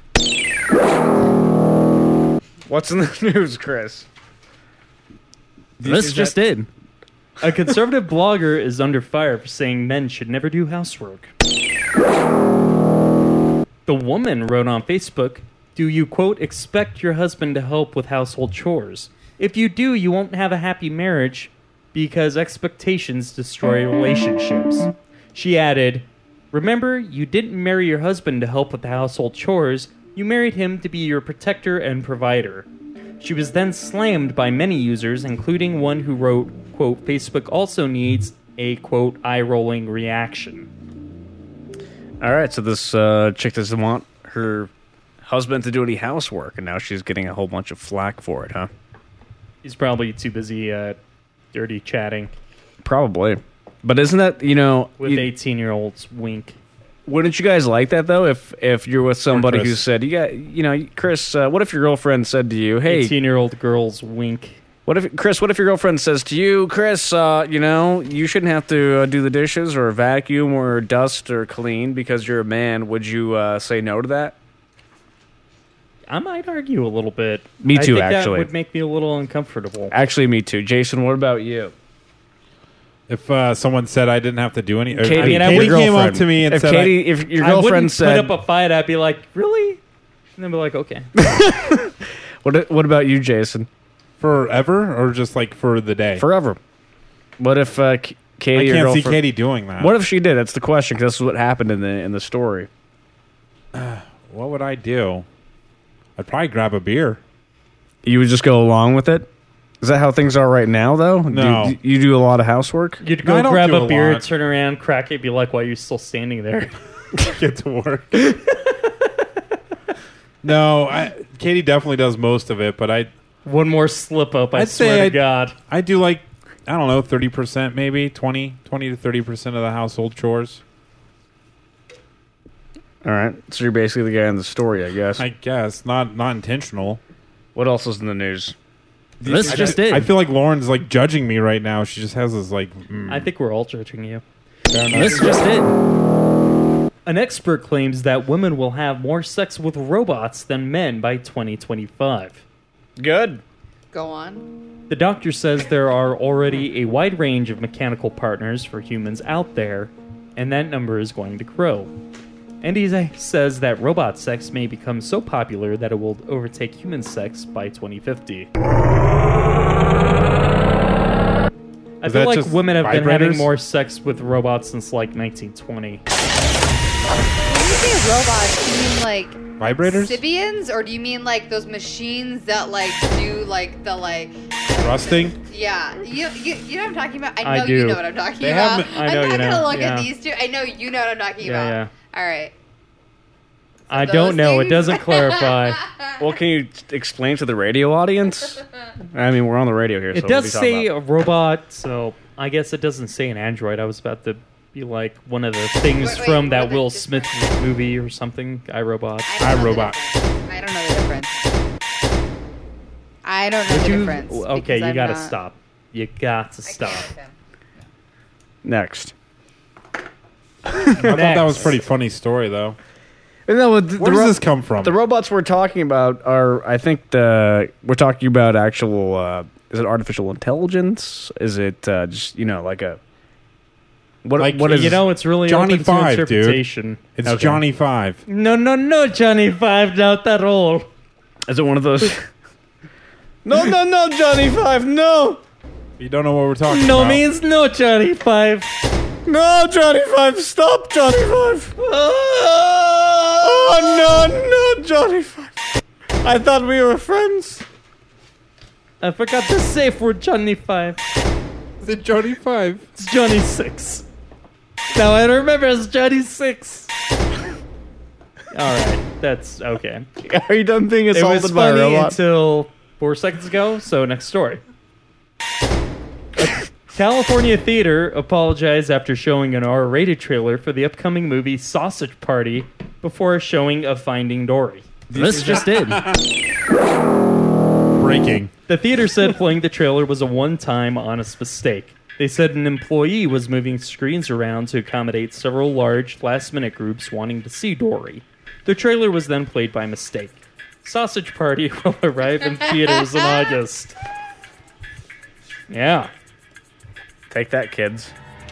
What's in the news, Chris? This just did. A conservative blogger is under fire for saying men should never do housework. The woman wrote on Facebook, "Do you, quote, expect your husband to help with household chores? If you do, you won't have a happy marriage because expectations destroy relationships." She added, "Remember, you didn't marry your husband to help with the household chores. You married him to be your protector and provider." She was then slammed by many users, including one who wrote, quote, "Facebook also needs a, quote, eye-rolling reaction." All right, so this uh, chick doesn't want her husband to do any housework, and now she's getting a whole bunch of flack for it, huh? He's probably too busy uh, dirty chatting. Probably. But isn't that, you know... With you- eighteen-year-olds, wink. Wouldn't you guys like that, though, if if you're with somebody Chris. who said, you got, you know, Chris, uh, what if your girlfriend said to you, hey... eighteen-year-old girls, wink. What if, Chris, what if your girlfriend says to you, Chris, uh, you know, you shouldn't have to uh, do the dishes or vacuum or dust or clean because you're a man. Would you uh, say no to that? I might argue a little bit. Me too, I think actually. That would make me a little uncomfortable. Actually, me too. Jason, what about you? If uh, someone said I didn't have to do any, or, Katie, I mean, I Katie would- came up to me and if said, Katie, I, if your I girlfriend wouldn't said, put up a fight, I'd be like, really? And then be like, okay. what what about you, Jason? forever or just like for the day? Forever. What if uh, K- Katie? I your can't see girlfriend- Katie doing that. What if she did? That's the question, because this is what happened in the in the story. What would I do? I'd probably grab a beer. You would just go along with it? Is that how things are right now, though? No. Do, you do a lot of housework? You'd No, go I don't grab do a a beer, lot. turn around, crack it, be like, why are you still standing there? Get to work. No, I, Katie definitely does most of it, but I One more slip up, I I'd swear say to I'd, God. I do like I don't know, thirty percent maybe, twenty, twenty to thirty percent of the household chores. All right. So you're basically the guy in the story, I guess. I guess not not intentional. What else is in the news? This I just I did. feel like Lauren's like judging me right now. She just has this like. Mm, I think we're all judging you. fair enough. This just did. An expert claims that women will have more sex with robots than men by twenty twenty-five. Good. Go on. The doctor says there are already a wide range of mechanical partners for humans out there, and that number is going to grow. And he says that robot sex may become so popular that it will overtake human sex by twenty fifty. I Is feel that like just women have been having vibrators? more sex with robots since like nineteen twenty. When you say robots, do you mean like Vibrators? Sibians, or do you mean like those machines that like do like the like? Rusting? Yeah, you you, you know what I'm talking about. I I know you do. know what I'm talking They about. have- I know I'm you not know, gonna look yeah. at these two. I know you know what I'm talking Yeah, about. All right. I those don't know. It things? doesn't clarify. Well, can you t- explain to the radio audience? I mean, we're on the radio here. It so does what are you say talking a robot, so I guess it doesn't say an android. I was about to be like one of the things Wait, wait, from what that are the Will different- Smith movie or something. iRobot. I don't know the iRobot. difference. I don't know the difference. I don't know Would the you? difference. Okay, because you I'm gotta not- stop. You got to I stop. can't. about? Next. I thought that was a pretty funny story though. No, the, Where the does ro- this come from? The robots we're talking about are, I think, the we're talking about actual. Uh, is it artificial intelligence? Is it uh, just you know like a what? Like, what is You know, it's really Johnny open Five, to dude. interpretation. It's Okay. Johnny Five. No, no, no, Johnny Five, not at all. Is it one of those? no, no, no, Johnny Five, no, You don't know what we're talking No about. means no, Johnny Five. no, Johnny Five, stop, Johnny Five. Oh no, no, Johnny Five. I thought we were friends. I forgot the safe word, Johnny Five. Is it Johnny Five? It's Johnny Six. Now I remember it's Johnny Six. All right, that's okay. Are you done being It assaulted was by a funny robot? until four seconds ago. So next story. A California theater apologized after showing an R-rated trailer for the upcoming movie Sausage Party before a showing of Finding Dory. This just did. Breaking. The theater said playing the trailer was a one-time honest mistake. They said an employee was moving screens around to accommodate several large last-minute groups wanting to see Dory. The trailer was then played by mistake. Sausage Party will arrive in theaters in August. Yeah. Take that, kids.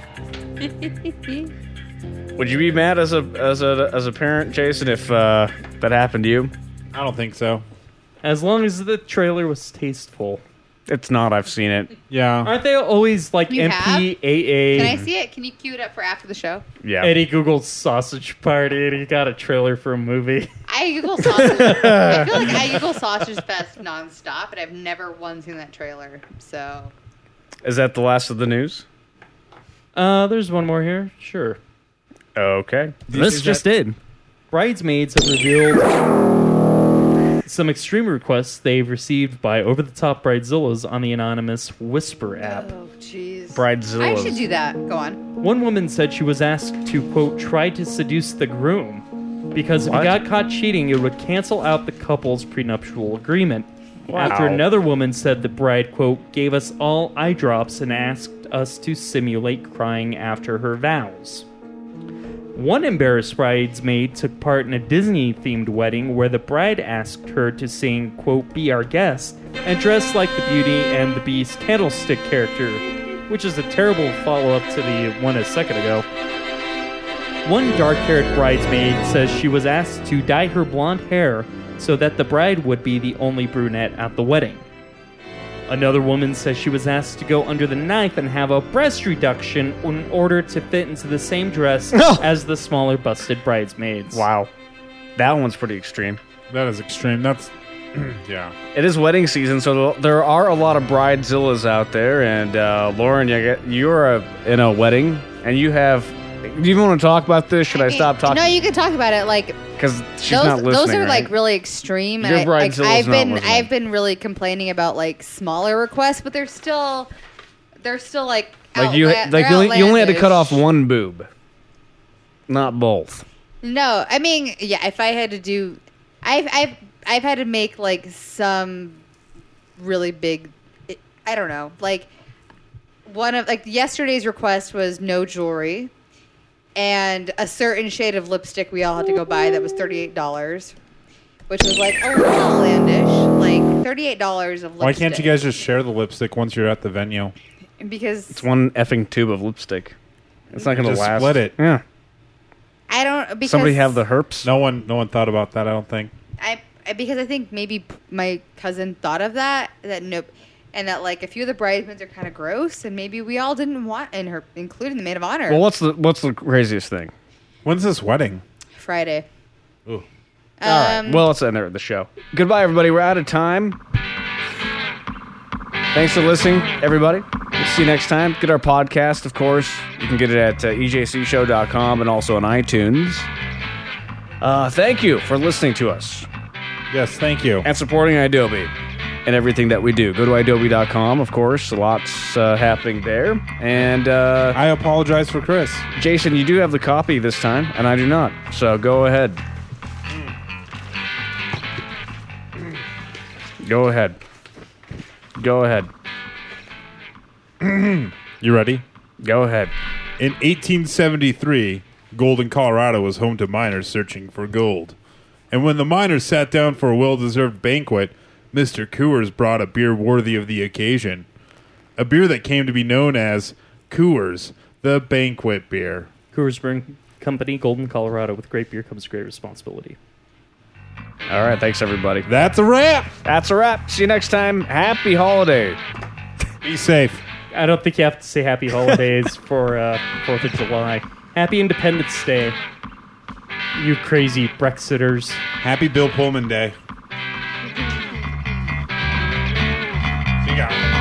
Would you be mad as a as a as a parent, Jason, if uh, that happened to you? I don't think so. As long as the trailer was tasteful. It's not. I've seen it. Yeah. Aren't they always like You M have? P A A? Can I see it? Can you cue it up for after the show? Yeah. Eddie Googled Sausage Party and he got a trailer for a movie. I Google sausage. I feel like I Google Sausage Fest nonstop, and I've never once seen that trailer. So Is that the last of the news? Uh, there's one more here. Sure. Okay. This just did. Bridesmaids have revealed. some extreme requests they've received by over-the-top bridezillas on the anonymous Whisper app. Oh, jeez. Bridezillas. I should do that. Go on. One woman said she was asked to, quote, try to seduce the groom because if What? he got caught cheating, it would cancel out the couple's prenuptial agreement. Wow. After another woman said the bride, quote, gave us all eye drops and asked us to simulate crying after her vows. One embarrassed bridesmaid took part in a Disney-themed wedding where the bride asked her to sing, quote, be our guest, and dress like the Beauty and the Beast candlestick character, which is a terrible follow-up to the one a second ago. One dark-haired bridesmaid says she was asked to dye her blonde hair so that the bride would be the only brunette at the wedding. Another woman says she was asked to go under the knife and have a breast reduction in order to fit into the same dress as the smaller busted bridesmaids. Wow. That one's pretty extreme. That is extreme. That's, yeah. It is wedding season, so there are a lot of bridezillas out there. And uh, Lauren, you- you're a, in a wedding, and you have... Do you even want to talk about this? Should I, stop talking? No, you can talk about it. Like Because she's those, not listening, those are right? like really extreme. Your and I, like, bridezilla's I've not been listening. I've been really complaining about like smaller requests, but they're still they're still like Like you, outla- like they're you only, you only had to cut outlandish. off one boob, not both. No, I mean, yeah. If I had to do, I've I've I've had to make like some really big. I don't know, like one of like yesterday's request was no jewelry, and a certain shade of lipstick we all had to go buy that was thirty eight dollars, which was like a little outlandish, like thirty eight dollars of lipstick. Why can't you guys just share the lipstick once you're at the venue? Because It's one effing tube of lipstick. It's not going to Just last. split it. Yeah. I don't. Because Somebody have the herps? No one, no one thought about that. I don't think. I I- because I think maybe p- my cousin thought of that that nope, and that like a few of the bridesmaids are kind of gross, and maybe we all didn't want in her, including the maid of honor. Well, what's the what's the craziest thing? When's this wedding? Friday. Ooh. All right. Um, Well, let's end there at the show. Goodbye, everybody. We're out of time. Thanks for listening, everybody. We'll see you next time. Get our podcast, of course. You can get it at uh, E J C show dot com and also on iTunes. Uh, thank you for listening to us. Yes, thank you. And supporting Adobe and everything that we do. Go to adobe dot com, of course. Lots uh, happening there. And uh, I apologize for Chris. Jason, you do have the copy this time, and I do not. So go ahead. Go ahead. Go ahead. You ready? Go ahead. In eighteen seventy-three, Golden, Colorado was home to miners searching for gold. And when the miners sat down for a well-deserved banquet, Mister Coors brought a beer worthy of the occasion. A beer that came to be known as Coors, the banquet beer. Coors Brewing Company, Golden, Colorado. With great beer comes great responsibility. All right. Thanks, everybody. That's a wrap. That's a wrap. See you next time. Happy holiday. Be safe. I don't think you have to say happy holidays for uh, fourth of July. Happy Independence Day, you crazy Brexiters. Happy Bill Pullman Day. See ya.